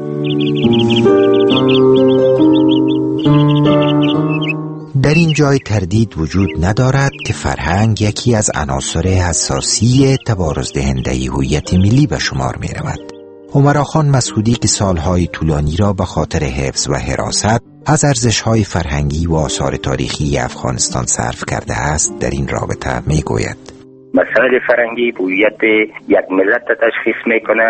Speaker 20: در این جای تردید وجود ندارد که فرهنگ یکی از عناصر اساسی تبارز دهنده هویت ملی به شمار می رود. عمر خان مسعودی که سالهای طولانی را به خاطر حفظ و حراست از ارزش‌های فرهنگی و آثار تاریخی افغانستان صرف کرده است در این رابطه می گوید:
Speaker 21: مسائل فرهنگی هویت یک ملت تشخیص میکنه،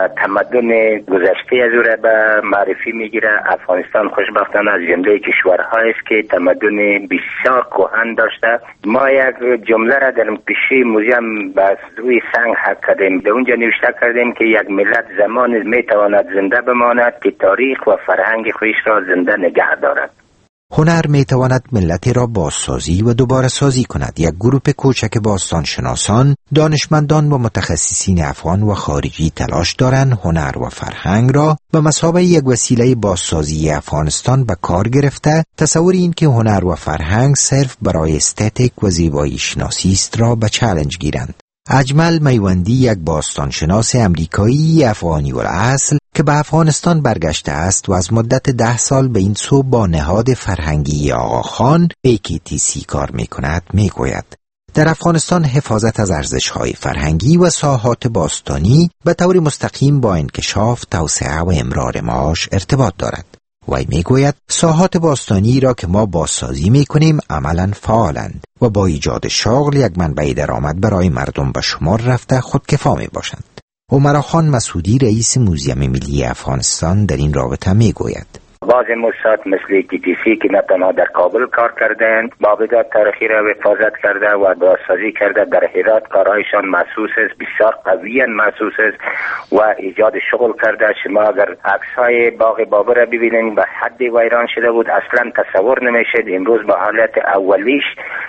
Speaker 21: تمدن گذشته از او را به معرفی میگیره. افغانستان خوشبختانه از جمله کشورهایی است که تمدن بسیار کهن داشته. ما یک جمله را در پیشی موزیم بر روی سنگ حک کردیم. در اونجا نوشته کردیم که یک ملت زمان میتواند زنده بماند که تاریخ و فرهنگ خودش را زنده نگه دارد.
Speaker 20: هنر می تواند ملتی را بازسازی و دوباره سازی کند. یک گروه کوچک باستانشناسان، دانشمندان و متخصصین افغان و خارجی تلاش دارند هنر و فرهنگ را به مثابه یک وسیله بازسازی افغانستان به کار گرفته تصور این که هنر و فرهنگ صرف برای استتیک و زیبایی شناسی است را به چالش گیرند. اجمل میوندی یک باستانشناس امریکایی افغانی الاصل که به افغانستان برگشته است و از مدت ده سال به این سو با نهاد فرهنگی آقاخان ای کی تی سی کار می کند می گوید: در افغانستان حفاظت از ارزش‌های فرهنگی و ساحات باستانی به طور مستقیم با انکشاف، توسعه و امرار معاش ارتباط دارد. وی میگوید ساحات باستانی را که ما بازسازی میکنیم عملاً فعالند و با ایجاد شغل یک منبع درآمد برای مردم به شمار رفته خودکفا می باشند. عمر خان مسعودی رئیس موزیم ملی افغانستان در این رابطه میگوید:
Speaker 21: بعض موسسات مثل تی تی سی که نه تنها در کابل کار کردند، معبدات تاریخی را حفاظت کرده و بازسازی کرده. در هرات کارهایشان محسوس است، بسیار قویاً محسوس است و ایجاد شغل کرده. شما اگر عکس‌های باغ بابر را ببینید به حد ویران شده بود، اصلا تصور نمیشد امروز به حالت اولیش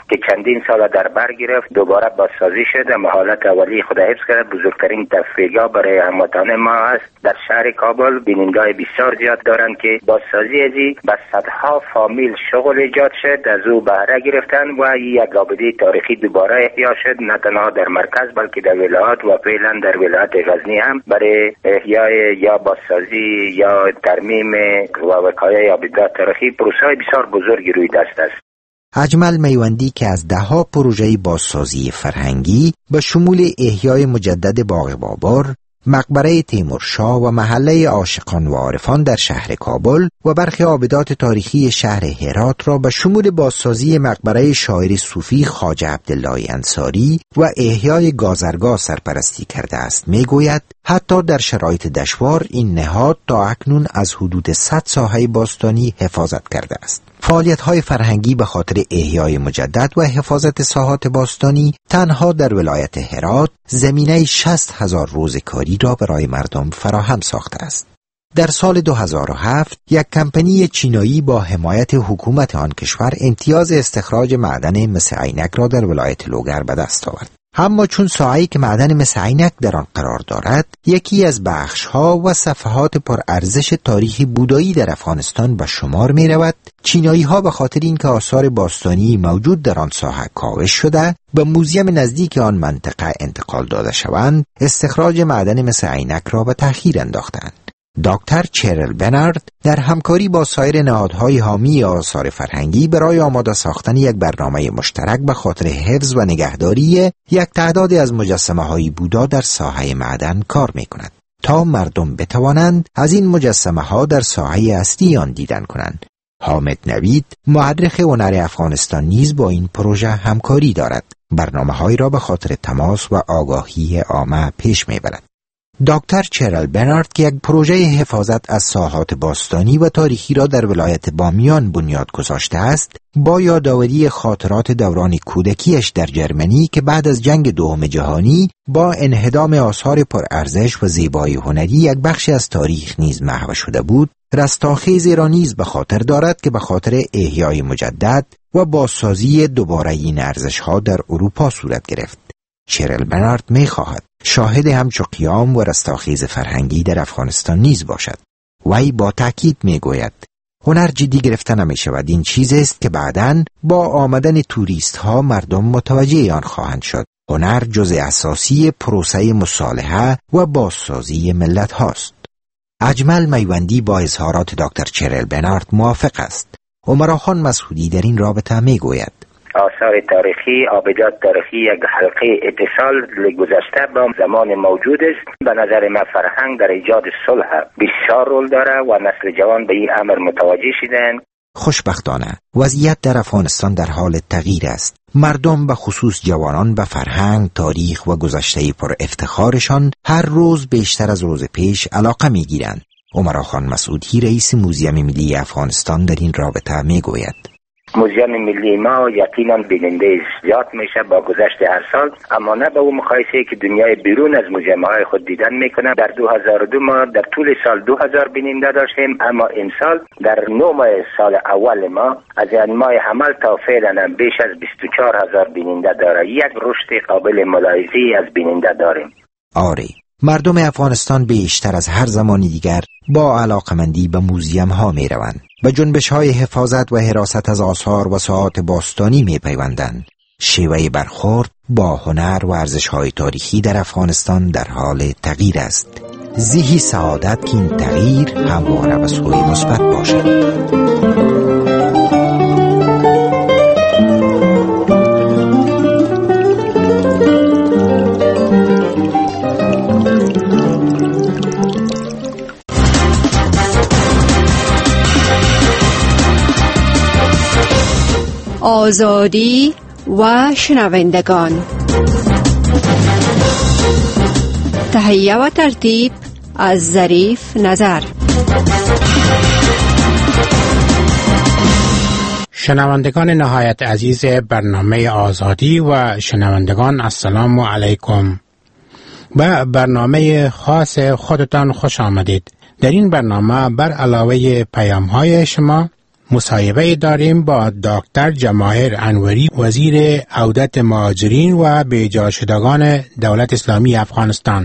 Speaker 21: که چندین سال در بر گرفت، دوباره بازسازی شد و حالت اولی خود حفظ کرد. بزرگترین تفریحگاه برای هموطنان ما است. در شهر کابل بینندگان بسیار زیاد دارند که بازسازی ازی به صدها فامیل شغل ایجاد شد، از او بهره گرفتن و یک آباده تاریخی دوباره احیا شد، نه تنها در مرکز بلکه در ولایات و فعلا در ولایت غزنی هم برای احیای یا بازسازی یا ترمیم و وقایع آبادگاه تاریخی پروسه بسیار بزرگی روی دست است.
Speaker 20: اجمل میوندی که از دهها پروژه بازسازی فرهنگی به شمول احیای مجدد باغ بابر، مقبره تیمورشاه و محله عاشقان و عارفان در شهر کابل و برخی آبدات تاریخی شهر هرات را به شمول بازسازی مقبره شاعر صوفی خواجه عبدالله انصاری و احیای گازرگاه سرپرستی کرده است. میگوید حتی در شرایط دشوار این نهاد تا اکنون از حدود صد ساحه باستانی حفاظت کرده است. فعالیت‌های فرهنگی به خاطر احیای مجدد و حفاظت ساحات باستانی تنها در ولایت هرات زمینه شصت هزار روزگاری را برای مردم فراهم ساخته است. در سال دو هزار و هفت یک کمپانی چینایی با حمایت حکومت آن کشور امتیاز استخراج معدن مس عینک را در ولایت لوگر به دست آورد. اما چون ساحه‌ای که معدن مس عینک در آن قرار دارد یکی از بخش‌ها و صفحات پرارزش تاریخی بودایی در افغانستان به شمار می‌رود، چینایی‌ها به خاطر اینکه آثار باستانی موجود در آن ساحه کاوش شده به موزیم نزدیک آن منطقه انتقال داده شوند، استخراج معدن مس عینک را به تأخیر انداختند. دکتر چرل بنارد در همکاری با سایر نهادهای حامی آثار فرهنگی برای آماده ساختن یک برنامه مشترک به خاطر حفظ و نگهداری یک تعدادی از مجسمه‌های بودا در ساحه معدن کار می‌کند تا مردم بتوانند از این مجسمه‌ها در ساحه اصلی آن دیدن کنند. حامد نوید، مورخ هنر افغانستان، نیز با این پروژه همکاری دارد. برنامه‌هایی را به خاطر تماس و آگاهی عامه پیش می‌برد. دکتر چرل بنارد که یک پروژه حفاظت از ساحات باستانی و تاریخی را در ولایت بامیان بنیاد گذاشته است، با یادآوری خاطرات دوران کودکیش در جرمنی که بعد از جنگ دوم جهانی با انهدام آثار پرارزش و زیبایی هنری یک بخش از تاریخ نیز محو شده بود، رستاخیزی را نیز به خاطر دارد که به خاطر احیای مجدد و بازسازی دوباره این ارزش‌ها در اروپا صورت گرفت. چرل بنارد می خواهد شاهد همچو قیام و رستاخیز فرهنگی در افغانستان نیز باشد. وی با تأکید می گوید هنر جدی گرفته نمی شود. این چیز است که بعداً با آمدن توریست ها مردم متوجه آن خواهند شد. هنر جزء اساسی پروسه مصالحه و بازسازی ملت هاست. اجمل میوندی با اظهارات دکتر چرل بنارد موافق است. عمر خان مسعودی در این رابطه می گوید
Speaker 21: آثار تاریخی، آبدات تاریخی یک حلقه اتصال گذشته با زمان موجود است. به نظر من فرهنگ در ایجاد صلح بسیار رول داره و نسل جوان به این امر متوجه شدن.
Speaker 20: خوشبختانه وضعیت در افغانستان در حال تغییر است. مردم به خصوص جوانان به فرهنگ، تاریخ و گذشته پر افتخارشان هر روز بیشتر از روز پیش علاقه می گیرند. عمر خان مسعودی رئیس موزیم ملی افغانستان در این رابطه می گوید
Speaker 21: موزیم ملی ما یقینا بیننده زیاد میشه با گذشت هر سال، اما نه به اون مقایسه که دنیای بیرون از موزیم های خود دیدن میکنه. در دو هزار و دو ما در طول سال دو هزار بیننده داشتیم، اما امسال در نه ماه سال اول ما از این ماه حمل تا فعلا بیش از بیست و چهار هزار بیننده داره. یک رشد قابل ملاحظه از بیننده داریم.
Speaker 20: آره، مردم افغانستان بیشتر از هر زمانی دیگر با علاقمندی به موزیم ها می روند. به جنبش های حفاظت و حراست از آثار و ساعات باستانی می پیوندند. شیوه برخورد با هنر و ارزش های تاریخی در افغانستان در حال تغییر است. زیهی سعادت که این تغییر همواره به سوی مثبت باشد.
Speaker 3: آزادی و شنوندگان، تهیه و ترتیب از ظریف نظر.
Speaker 6: شنوندگان نهایت عزیز برنامه آزادی و شنوندگان، السلام علیکم. به برنامه خاص خودتان خوش آمدید. در این برنامه بر علاوه پیام های شما مصاحبه داریم با دکتر جماهیر انوری، وزیر عودت مهاجرین و بیجا شدگان دولت اسلامی افغانستان.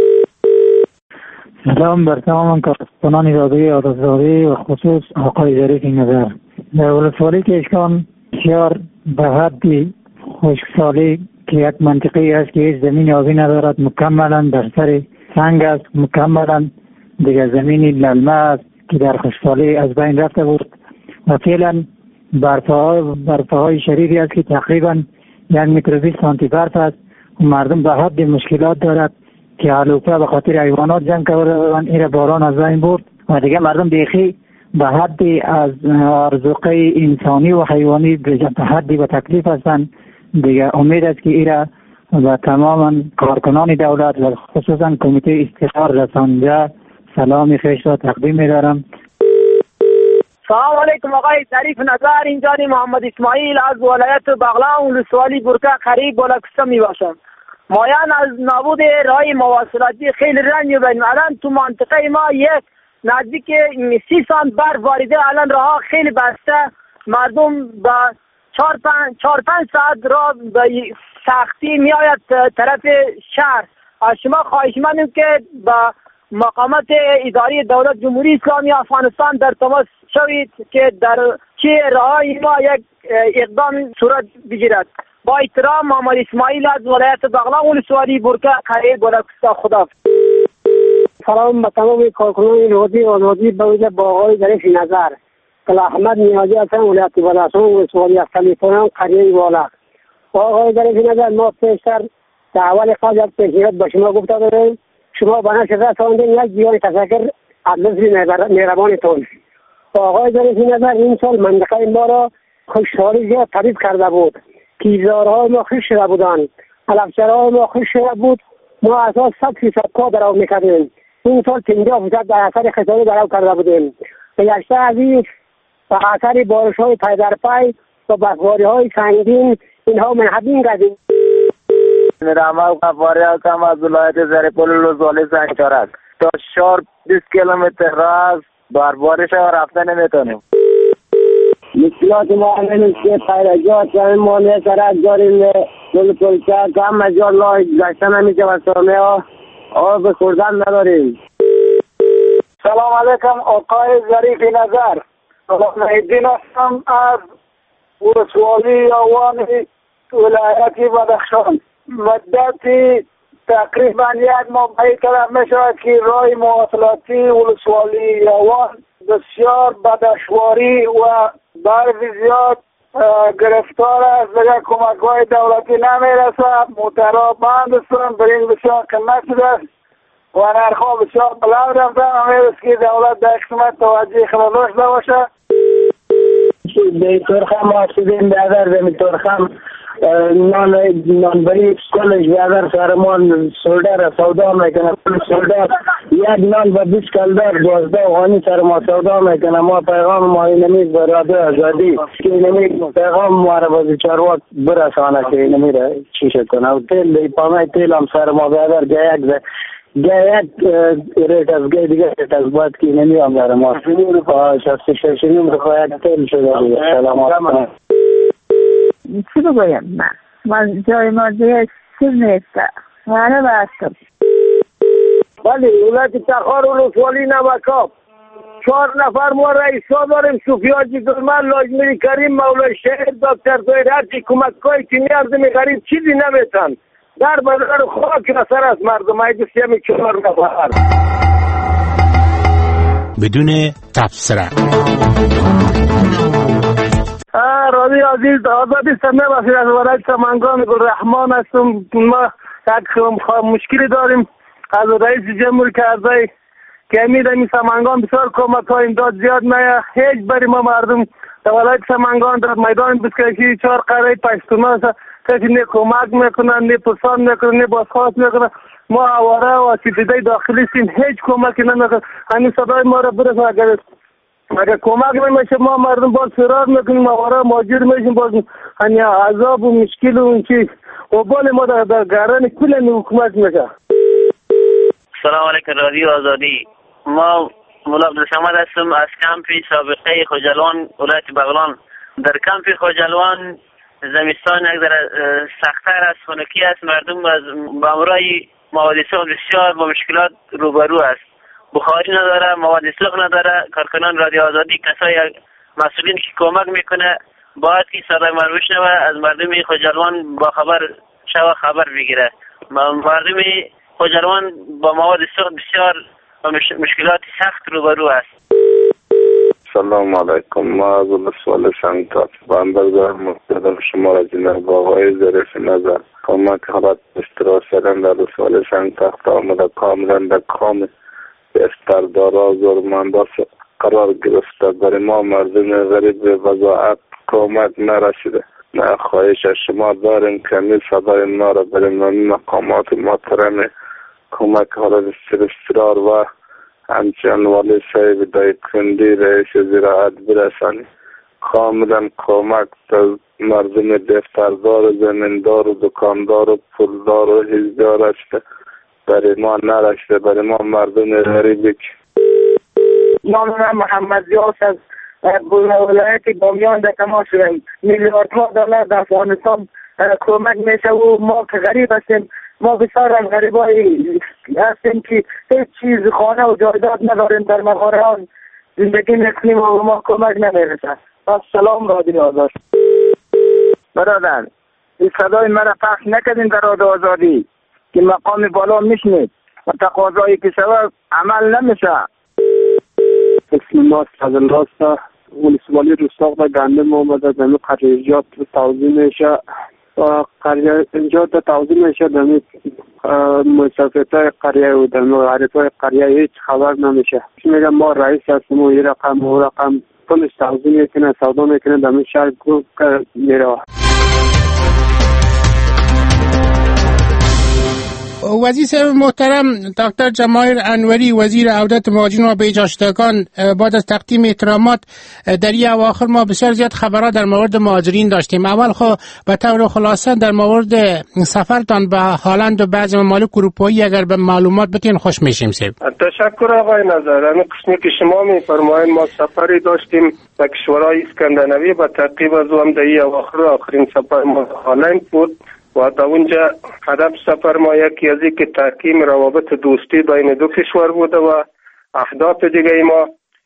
Speaker 4: سلام بر تمام کارشناسان رادیوی آزادی و خصوص آقای ظریف نظر. در ولسوالی کشکان بسیار به حدی خشکسالی که یک منطقی است که هیچ زمین آبی ندارد، مکملا در سر سنگ است، مکملا دیگر زمینی للمه است که در خشکسالی از بین رفته بود و فعلا برفهای شدیدی است که تقریبا یک متر و بیست سانتی برف است و مردم به حد مشکلات دارد که علوفه به خاطر حیوانات جمع کرده بودند. این باران از بین برد و دیگه مردم بیخی به حدی از ارزقه انسانی و حیوانی به حدی به تکلیف هستند. دیگه امید است که ایره و تمام کارکنان دولت و خصوصا کمیته استقرار رسانده سلام خویش را تقدیم می‌دارم.
Speaker 22: سلام علیکم آقای ظریف نظر، اینجا محمد اسماعیل از ولایت بغلان ولسوالی برکه قریب بلکسته می باشم. مایان از نابود راه مواصلاتی خیلی رنج می‌بریم. الان تو منطقه ما یک نزدیک سی سانت برف واریده، الان راه خیلی بسته، مردم با چهار پنج چهار پنج ساعت را به سختی میآید طرف شهر. از شما خواهشمندیم که با مقامات اداری دولت جمهوری اسلامی افغانستان در تماس شوید که در چه راهی ما یک اقدام صورت بگیرد. با احترام محمد اسماعیل از ولایت بغلان ولسوالی برکه قریب بلکسته. خدا.
Speaker 23: سلام به تمام کارکنان رادیو آزادی به ویژه با آقای ظریف نظر. کلا احمد نیازی هستم، ولایت بلخان ولسوالی از تلیفونم قریه والا. آقای ظریف نظر، ما پیشتر در اول خواهد یک پیشنهاد به شما گفته داریم، شما به نشر رساندین یک بیان تشکر از لطف مهربانتون. آقای ظریف نظر، این سال منطقه ما را خشکسالی زیاد تهدید کرده بود، کیزارهای ما خشک شده بودند، علفچرهای ما خشک شده بود، ما اساس صد فیصد کار درآمد میکردیم. این سال پنجاه فیصد در اثر خشکسالی درآمد کرده بودیم. گذشته عزیز به اثر بارش‌های پی در پی و برفباری‌های سنگین اینها منهدم گردید.
Speaker 24: میرم قفاری هستم از ولایت زریپول ولسوالی سنگچارک. تا شهر بیست کیلومتر راه است، برفباری شد رفته نمیتونیم.
Speaker 23: مشکلات ما همین که خیرجات همین مانع سرک داریم، گل پلچه کم مجال لای گشته نمیشه و سامه ها آب خوردن نداریم.
Speaker 25: سلام علیکم آقای ظریف نظر، مهدین هستم از ولسوالی آوانی ولایت بدخشان. مدتی تقریبا یک ماه بیشتر میشود که راه مواصلاتی ولسوالی آوان بسیار بدشواری و برف زیاد گرفتار است. دیگر کمک های دولتی نمیرسد، موترها بند هستند، برین بسیار قیمت شده است و نرخها بسیار بلند رفته. امید است که دولت در قسمت توجه خود داشته باشه.
Speaker 23: به ترخم آسیدین بیادر به ترخم نان نانبری کلش بیادر سرمان سولدر سودا میکنه، سولدر یک نان و بیست کلدر دوازده افغانی سر ما سودا میکنه. ما پیغام ما اینمی به رادیو آزادی که اینمی پیغام ما را بازی چارواک برسانه که اینمی را چیشه کنه و تیل پامه تیل هم سر ما بیادر گه یک گه یک ریت از گه دیگه ریت از باید که اینمی هم داره ما شستی ششنیم رو یک تیل شده. سلامات کنه.
Speaker 26: چی بگویم من؟ من جای ما دیگه چیز نیسته معنی بستم.
Speaker 25: بله ولایت تخار ولسوالی نمکاب چهار نفر ما رئیسا داریم، صوفیاجی دلمن، لاجمری کریم، مولای شهر، دکتر دویر، هرچی کمک‌های که نیاز می‌خریم چیزی نمیتن. در بدر خاک نصر از مردم های بسیمی چهار نفر
Speaker 6: بدون تفسیره.
Speaker 25: رادی عزیز آزادی سمه بسید از ولایت سمنگان گل رحمان هستم. ما یک مشکلی داریم از رئیس جمهور کرده که امید امی سمنگان بسیار کمک ها امداد زیاد نه هیچ بری ما مردم در ولایت سمنگان در میدان بسکشی چهار قره پشتون هست کسی نه کمک میکنن نه پرسان میکنن نه بازخواست میکنن. ما آواره و سپیده داخلی سیم هیچ کمکی نمیکنن. همین صدای ما را برسن اگر اگر کمک نمیشه ما مردم باز فرار میکنیم، آواره ماجر میشیم، باز همین عذاب و مشکل و اون چیز و بال ما در, در گران کل حکومت میشه.
Speaker 27: سلام علیکم رادیو آزادی. ما
Speaker 5: مولا عبدالصمد هستم از کمپ سابقه خوجلوان ولایت بغلان. در کمپ خوجلوان زمستان یک ذره سخت‌تر است، خنکی است. مردم از بامرای مواد سوخت بسیار با مشکلات روبرو است. بخاری نداره، مواد سوخت نداره. کارکنان رادیو آزادی، کسای مسئولین که کمک میکنه باید که صدای ما بشنوه، از مردم خوجلوان با خبر شوه، خبر بگیره. مردم خوجلوان با مواد سوخت بسیار با مشکلات سخت روبرو است.
Speaker 7: سلام علیکم. ما از سوال شنگتات بندرگاه مقتدر شما را جناب آقای ظریف نظر کمک حالت اشتراک شدن در سوال شنگتات آمده کاملا در کام استردارا زورمندار قرار گرفته. برای ما مردم غریب به وضاعت کمک نرسیده. نه خواهش از شما داریم که می صدای ما را برای مقامات محترم کمک حالت استرار و همچنان والی صاحب دای کندی رئیس زراعت برسانی. کاملا کمک تا مردم دفتردار و زمیندار و دکاندار و پولدار و حزبدار است برای ما نرسیده. برای ما مردم غریبی که
Speaker 24: نام من محمد زیاس از ولایت بامیان در تماس شدیم. میلیاردها دلار در افغانستان کمک میشه و ما که غریب هستیم، ما بسیار از غریبایی هستیم که هیچ چیز خانه و جایداد نداریم، در مغارهان زندگی میکنیم و ما کمک نمیرسه. السلام رادیو آزاد. برادر این صدای مرا پخش نکردین در رادیو آزادی که مقام بالا میشنید و تقاضایی که شود عمل نمیشه.
Speaker 8: اسم ما از الله ولسوالی رستاق و گندم آمده در قریجات توضیح میشه و قریه اینجا در توضیح میشه در مسافت های قریه و در معرف های قریه هیچ خبر نمیشه. میگم ما رئیس هستیم و این رقم و رقم پولش توضیح میکنه، سودا میکنه، در این شهر گفت که میره.
Speaker 6: وزیر محترم دکتر جماهیر انوری وزیر عودت مهاجرین و بازگشتگان بعد از تقدیم احترامات در این اواخر ما بسیار زیاد خبرات در مورد مهاجرین داشتیم. اول خو به طور خلاصه در مورد سفرتان به هلند و بعضی ممالک اروپایی اگر به معلومات بتین خوش میشیم. سیب
Speaker 9: تشکر آقای نظر. اون قسمی که شما میفرمایید ما سفری داشتیم به کشورهای اسکاندیناوی به تعقیب از هم در این اواخر آخرین سفر ما هلند بود و در اونجا هدف سفر ما یکی از اینکه تحکیم روابط دوستی بین دو کشور بوده و اهداف دیگه ما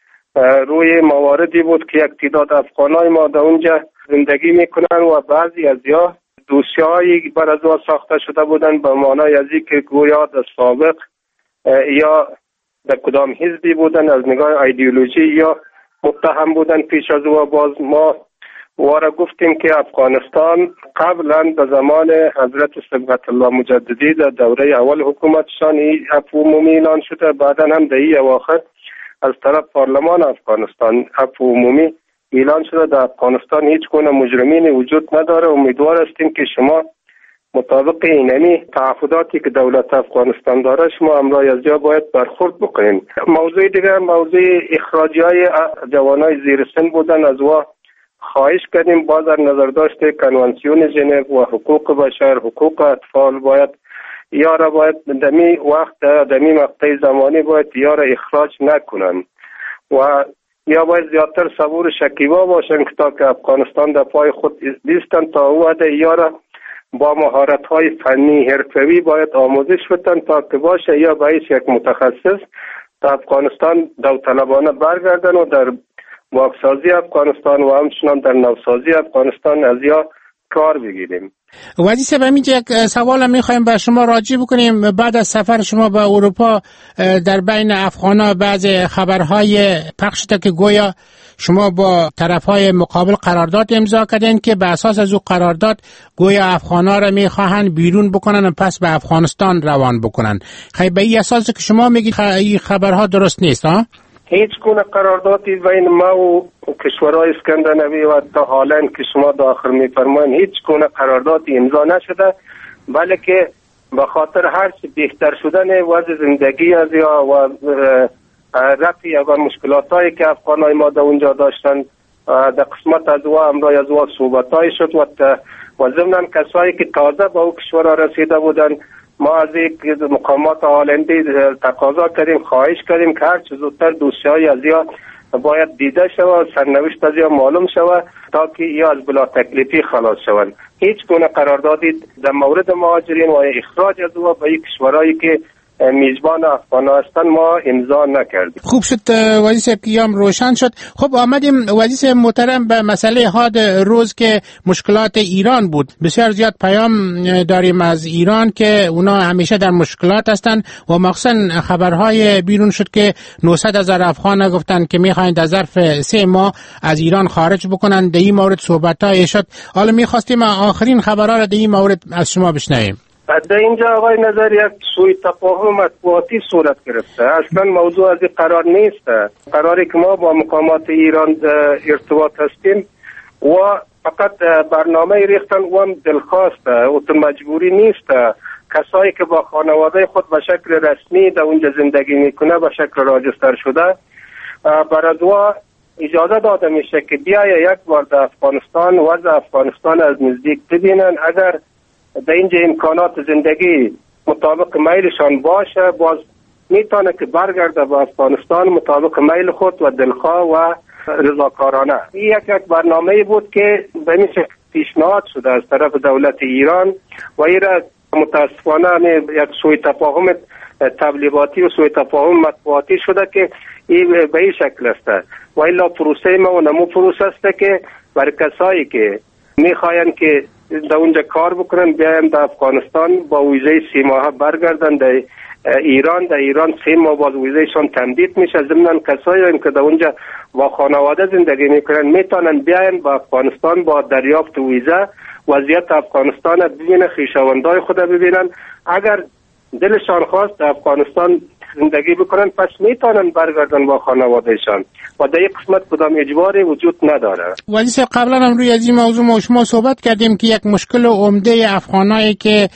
Speaker 9: روی مواردی بود که یک تعداد افغانای ما در اونجا زندگی میکنن و بعضی از یا دوسیهایی بر از او ساخته شده بودن به معنای از اینکه گویا در سابق یا در کدام حزبی بودن از نگاه ایدئولوژی یا متهم بودن پیش از او. باز ما وارا گفتیم که افغانستان قبلا به زمان حضرت صبغت الله مجددی در دوره اول حکومتشان عفو عمومی اعلان شده، بعدا هم در این اواخر از طرف پارلمان افغانستان عفو عمومی اعلان شده. در افغانستان هیچ گونه مجرمین وجود نداره. امیدوار هستیم که شما مطابق اینمی تعهداتی که دولت افغانستان داره شما امرای از جا باید برخورد بکنین. موضوع دیگه موضوع اخراجی های جوانای زیر سن بودن. از وا خواهش کردیم باز در نظر داشته کنوانسیون ژنو و حقوق بشر، حقوق اطفال باید یا را باید دمی وقت دمی مقطع زمانی باید یا را اخراج نکنن و یا باید زیادتر صبور شکیبا باشن که تا که افغانستان در پای خود بیستن تا او یا را با مهارت های فنی حرفوی باید آموزش بدن تا که باشه یا باید یک متخصص در افغانستان داوطلبانه برگردن و در واکسازی افغانستان و همچنان در نوسازی افغانستان از یا کار بگیریم.
Speaker 6: وزیر صاحب همینجا یک سوال هم میخوایم به شما راجع بکنیم. بعد از سفر شما به اروپا در بین افغانا بعض خبرهای پخش شده که گویا شما با طرفهای مقابل قرارداد امضا کردین که به اساس از او قرارداد گویا افغانا را میخواهند بیرون بکنن و پس به افغانستان روان بکنن. خیلی به این اساس که شما میگید این خبرها درست نیست ها؟
Speaker 9: هیچ گونه قراردادی بین ما و کشورهای اسکاندیناوی و تا هلند که شما داخل میفرمایید هیچ گونه قراردادی امضا نشده، بلکه به خاطر هر چی بهتر شدن وضع زندگی از یا و رفع یا مشکلاتایی که افغانای ما در اونجا داشتن در قسمت از او امرای از او صحبتایی شد و و ضمن کسایی که تازه به او کشورها رسیده بودن ما از یک مقامات آلنده تقاضا کردیم، خواهش کردیم که هر چه زودتر دوسیه‌های از یا باید دیده شود، سرنوشت از یا معلوم شود تا که یا از بلا تکلیفی خلاص شوند. هیچ گونه قراردادی در مورد مهاجرین و اخراج از او به کشورهایی که میزبان افغانستان ما امضا نکردیم.
Speaker 6: خوب شد وزیر صاحب که یام روشن شد. خب آمدیم وزیر صاحب محترم به مسئله حاد روز که مشکلات ایران بود. بسیار زیاد پیام داریم از ایران که اونا همیشه در مشکلات هستن و مخصوصا خبرهای بیرون شد که نهصد هزار افغان گفتن که میخواین در ظرف سه ماه از ایران خارج بکنن. در این مورد صحبت‌های شد. حالا میخواستیم آخرین خبرها را در این مورد از شما بشنویم.
Speaker 9: در اینجا آقای نظر یک سوء تفاهم مطبوعاتی صورت گرفته. اصلا موضوع از این قرار نیست. قراری که ما با مقامات ایران ارتباط هستیم و فقط برنامه ریختن و هم دلخواست و مجبوری نیست. کسایی که با خانواده خود به شکل رسمی در اونجا زندگی میکنه به شکل راجستر شده برادوا اجازه داده میشه که بیای یک بار در افغانستان وضع افغانستان از نزدیک ببینن. اگر در اینجا امکانات زندگی مطابق میلشان باشه باز میتونه که برگرده به افغانستان مطابق میل خود و دلخواه و رضاکارانه. این یک یک برنامه بود که به این شکل پیشنهاد شده از طرف دولت ایران و این را متاسفانه یک سوء تفاهم تبلیغاتی و سوء تفاهم مطبوعاتی شده که این به این شکل است و الا پروسه ما و نمو پروسه است که برای کسایی که میخواین که در اونجا کار بکنن بیایم در افغانستان با ویزه سی ماه برگردن در ایران. در ایران سه ماه باز ویزهشان تمدید میشه. ضمن کسایی که در اونجا با خانواده زندگی میکنن میتونن بیاین با افغانستان با دریافت ویزه وضعیت افغانستان ببینن، خویشاوندای خود ببینن. اگر دلشان خواست در افغانستان زندگی بکنن پس میتونن برگردن با خانوادهشان و در یک قسمت کدام اجباری وجود نداره.
Speaker 6: ولی صاحب قبلا هم روی از این موضوع ما شما صحبت کردیم که یک مشکل عمده افغانایی که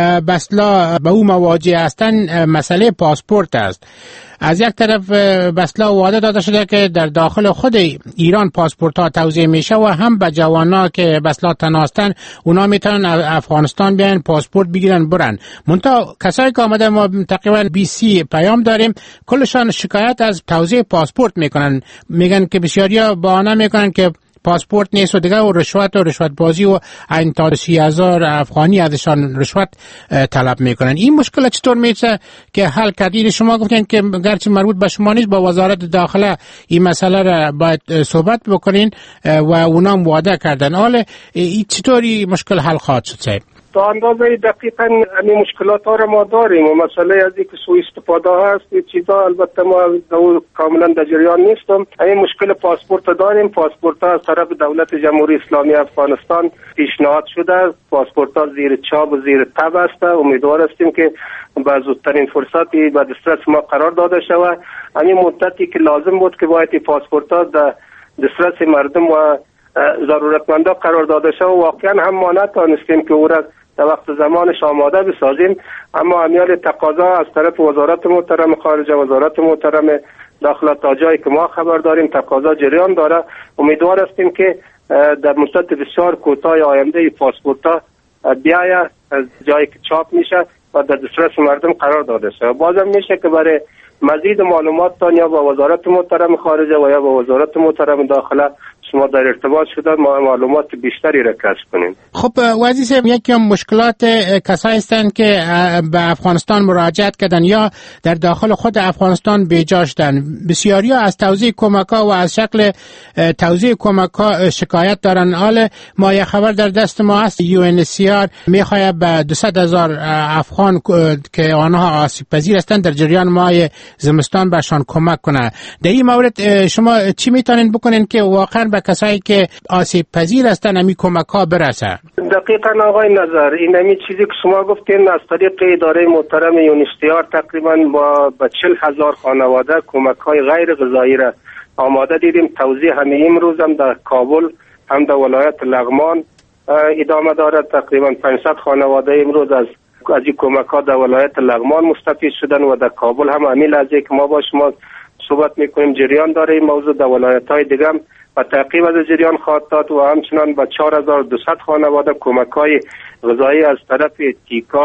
Speaker 6: بسلا به او مواجه هستن مسئله پاسپورت است. از یک طرف بسلا وعده داده شده که در داخل خود ایران پاسپورت ها توزیع میشه و هم به جوانا که بسلا تناستن اونا میتونن افغانستان بیان پاسپورت بگیرن برن. منتها کسایی که آمده ما تقریبا بیست پیام داریم کلشان شکایت از توزیع پاسپورت میکنن. میگن که بسیاریا بهانه میکنن که پاسپورت نیست و دیگه و رشوت و رشوت بازی و این تا سی هزار افغانی ازشان رشوت طلب میکنن. این مشکل چطور میشه که حل کردید؟ شما گفتین که گرچه مربوط به شما نیست با وزارت داخله این مسئله را باید صحبت بکنین و اونا هم وعده کردن. حالا این چطوری مشکل حل خواهد شد صاحب؟
Speaker 9: تا اندازه دقیقاً این مشکلات ها را ما داریم و مسئله از اینکه سوء استفاده هست این چیزا البته ما کاملا در جریان نیستم. این مشکل پاسپورت داریم. پاسپورت ها از طرف دولت جمهوری اسلامی افغانستان پیشنهاد شده. پاسپورت ها زیر چاپ و زیر تب است. امیدوار هستیم که با زودترین فرصتی به دسترس ما قرار داده شود. همین مدتی که لازم بود که باید پاسپورت ها در دسترس مردم و ضرورتمندا قرار داده شد و واقعا هم ما نتانستیم که او را در وقت زمانش آماده بسازیم. اما امیال تقاضا از طرف وزارت محترم خارجه وزارت محترم داخله تا جایی که ما خبر داریم تقاضا جریان داره. امیدوار هستیم که در مدت بسیار کوتاه آینده پاسپورت ها بیاید از جایی که چاپ میشه و در دسترس مردم قرار داده شد. بازم میشه که برای مزید معلومات تان یا با وزارت محترم خارجه و یا با وزارت محترم داخله شما در ارتباط شده ما معلومات بیشتری را کسب کنیم.
Speaker 6: خب وزیر صاحب یکی مشکلات کسایی هستند که به افغانستان مراجعت کردن یا در داخل خود افغانستان بیجا شدن. بسیاری از توزیع کمک‌ها و از شکل توزیع کمک‌ها شکایت دارن. حال ما یک خبر در دست ما هست یو ان اچ سی آر میخواد به دویست هزار افغان که آنها آسیب پذیر هستند در جریان ماه زمستان بهشان کمک کنه. در این مورد شما چی میتونین بکنین که واقعا به کسایی که آسیب پذیر هستن همی کمک ها برسه؟
Speaker 9: دقیقاً آقای نظر این همی چیزی که شما گفتین از طریق اداره محترم یونیستیار تقریبا با به چل هزار خانواده کمک های غیر غذایی را آماده دیدیم. توزیع همه امروز هم در کابل هم در ولایت لغمان ادامه دارد. تقریبا پانصد خانواده امروز از از این کمک ها در ولایت لغمان مستفید شدن و در کابل هم همین لحظه که ما با شما صحبت میکنیم جریان داره این موضوع. در ولایت های دیگه هم و تعقیب از جریان خواهد داد و همچنان با چهار هزار و دویست خانواده کمک های غذایی از طرف تیکا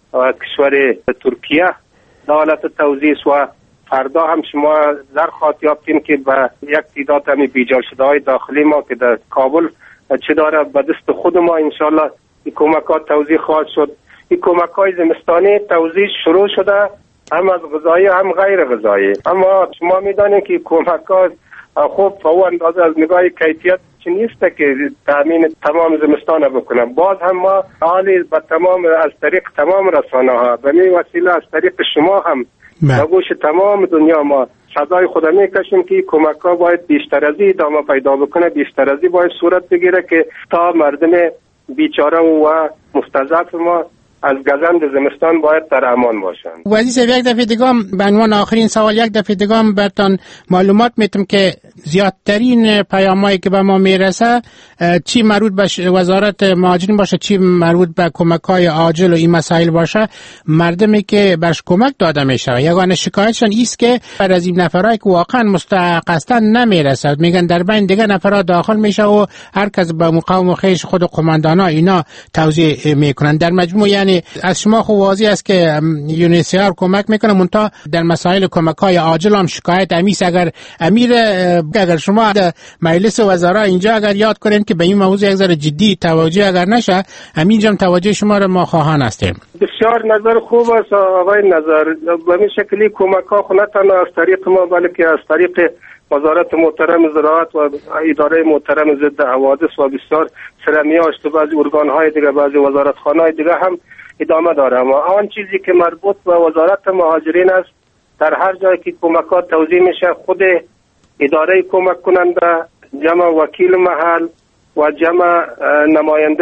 Speaker 9: و کشور ترکیه در حالت توزیع و فردا هم شما در خواهد یافتیم که به یک تعداد همی بیجار شده های داخلی ما که در کابل چه داره به دست خود ما انشالله این کمک ها توزیع خواهد شد. این کمک های زمستانی توزیع شروع شده، هم از غذایی هم غیر غذایی، اما شما میدانید که کمک ها خوب او اندازه از نگاه کیفیت چی نیست که تامین تمام زمستان بکنه. باز هم ما حالی به تمام از طریق تمام رسانه ها به این وسیله از طریق شما هم به گوش تمام دنیا ما صدای خود میکشیم که کمک ها باید بیشتر از این ادامه پیدا بکنه، بیشتر از این باید صورت بگیره که تا مردم بیچاره و مستضعف ما از گزند زمستان باید در امان باشند.
Speaker 6: وزیر صاحب یک دفعه دیگه به عنوان آخرین سوال یک دفعه دیگه برتان معلومات میتم که زیادترین پیامایی که به ما میرسه چی مربوط به وزارت مهاجرین باشه، چی مربوط به کمک‌های عاجل و این مسائل باشه، مردمی که برش کمک داده میشه یگانه شکایتشان ایست که بر از این نفرایی که واقعا مستحق هستن نمیرسه، میگن در بین دیگه نفرات داخل میشه و هر کس به مقام خیش خود قماندانا اینا توزیع میکنن. در مجموع یعنی از شما خو واضح است که یونیسیار کمک میکنه، منتها در مسائل کمک‌های عاجل هم شکایت امیس. اگر امیر اگر شما مجلس وزرا اینجا اگر یاد کنین که به این موضوع یک ذره جدی توجه اگر نشه، همینجا توجه شما را ما خواهان هستیم.
Speaker 9: بسیار نظر خوب است آقای نظر. به این شکلی کمک ها نه تنها از طریق ما بلکه از طریق وزارت محترم زراعت و اداره محترم ضد حوادث و بسیار سرمیاشت و بعضی ارگان های دیگه، بعضی وزارت خانه های دیگه هم ادامه داره. اما آن چیزی که مربوط به وزارت مهاجرین است، در هر جایی که کمکات توزیع میشه خود اداره کمک کننده، جمع وکیل محل و جمع نماینده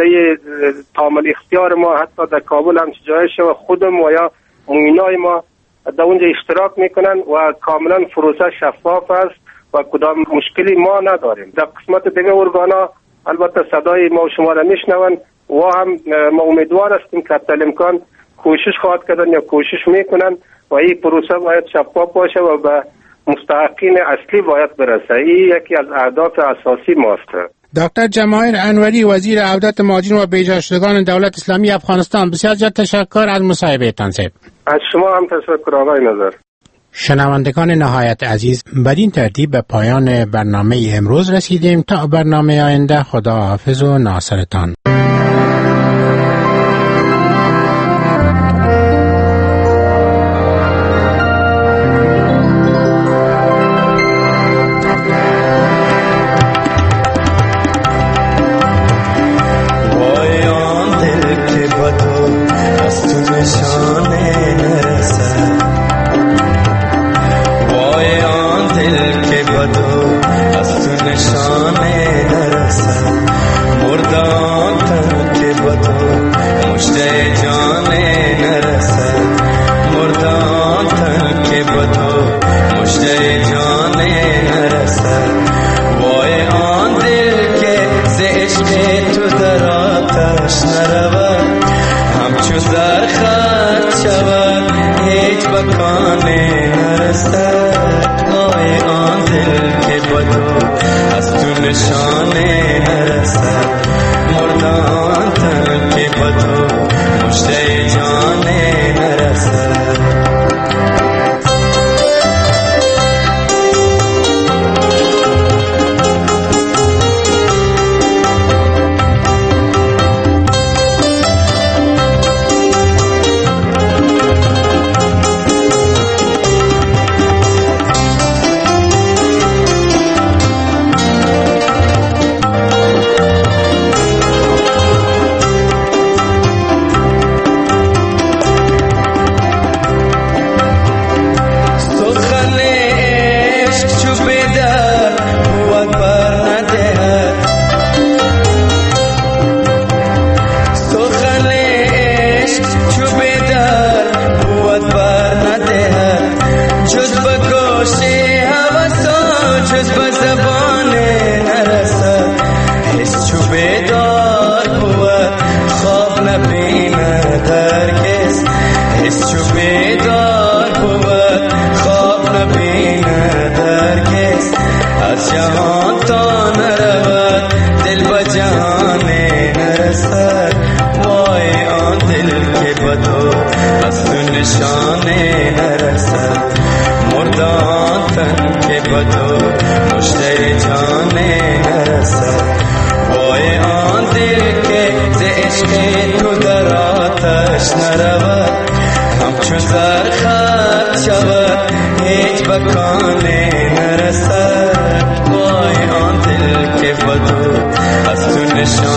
Speaker 9: تامل اختیار ما حتی در کابل هم جایشه و خودم و یا موینای ما در اونجا اشتراک میکنن و کاملا پروسه شفاف است و کدام مشکلی ما نداریم. در قسمت دیگه ارگانا البته صدای ما و شما را میشنون و هم ما امیدوار هستیم که حتی امکان کوشش خواهد کردن یا کوشش میکنن و این پروسه باید شفاف باشه و به مستحقین اصلی باید برسه. این یکی از اهداف اساسی ماست.
Speaker 6: دکتر جماهیر انوری، وزیر عودت مهاجرین و بیجاشتگان دولت اسلامی افغانستان، بسیار زیاد تشکر از مصاحبهتان.
Speaker 9: از شما هم تشکر آقای نظر.
Speaker 6: شنوندگان نهایت عزیز، بدین ترتیب به پایان برنامه امروز رسیدیم. تا برنامه آینده، خدا حافظ و ناصرتان.
Speaker 10: بدو عشق تو در آتش نرود همچون زر خط شود هیچ بکانه نرسد وای آن دل که بدو از تو نشان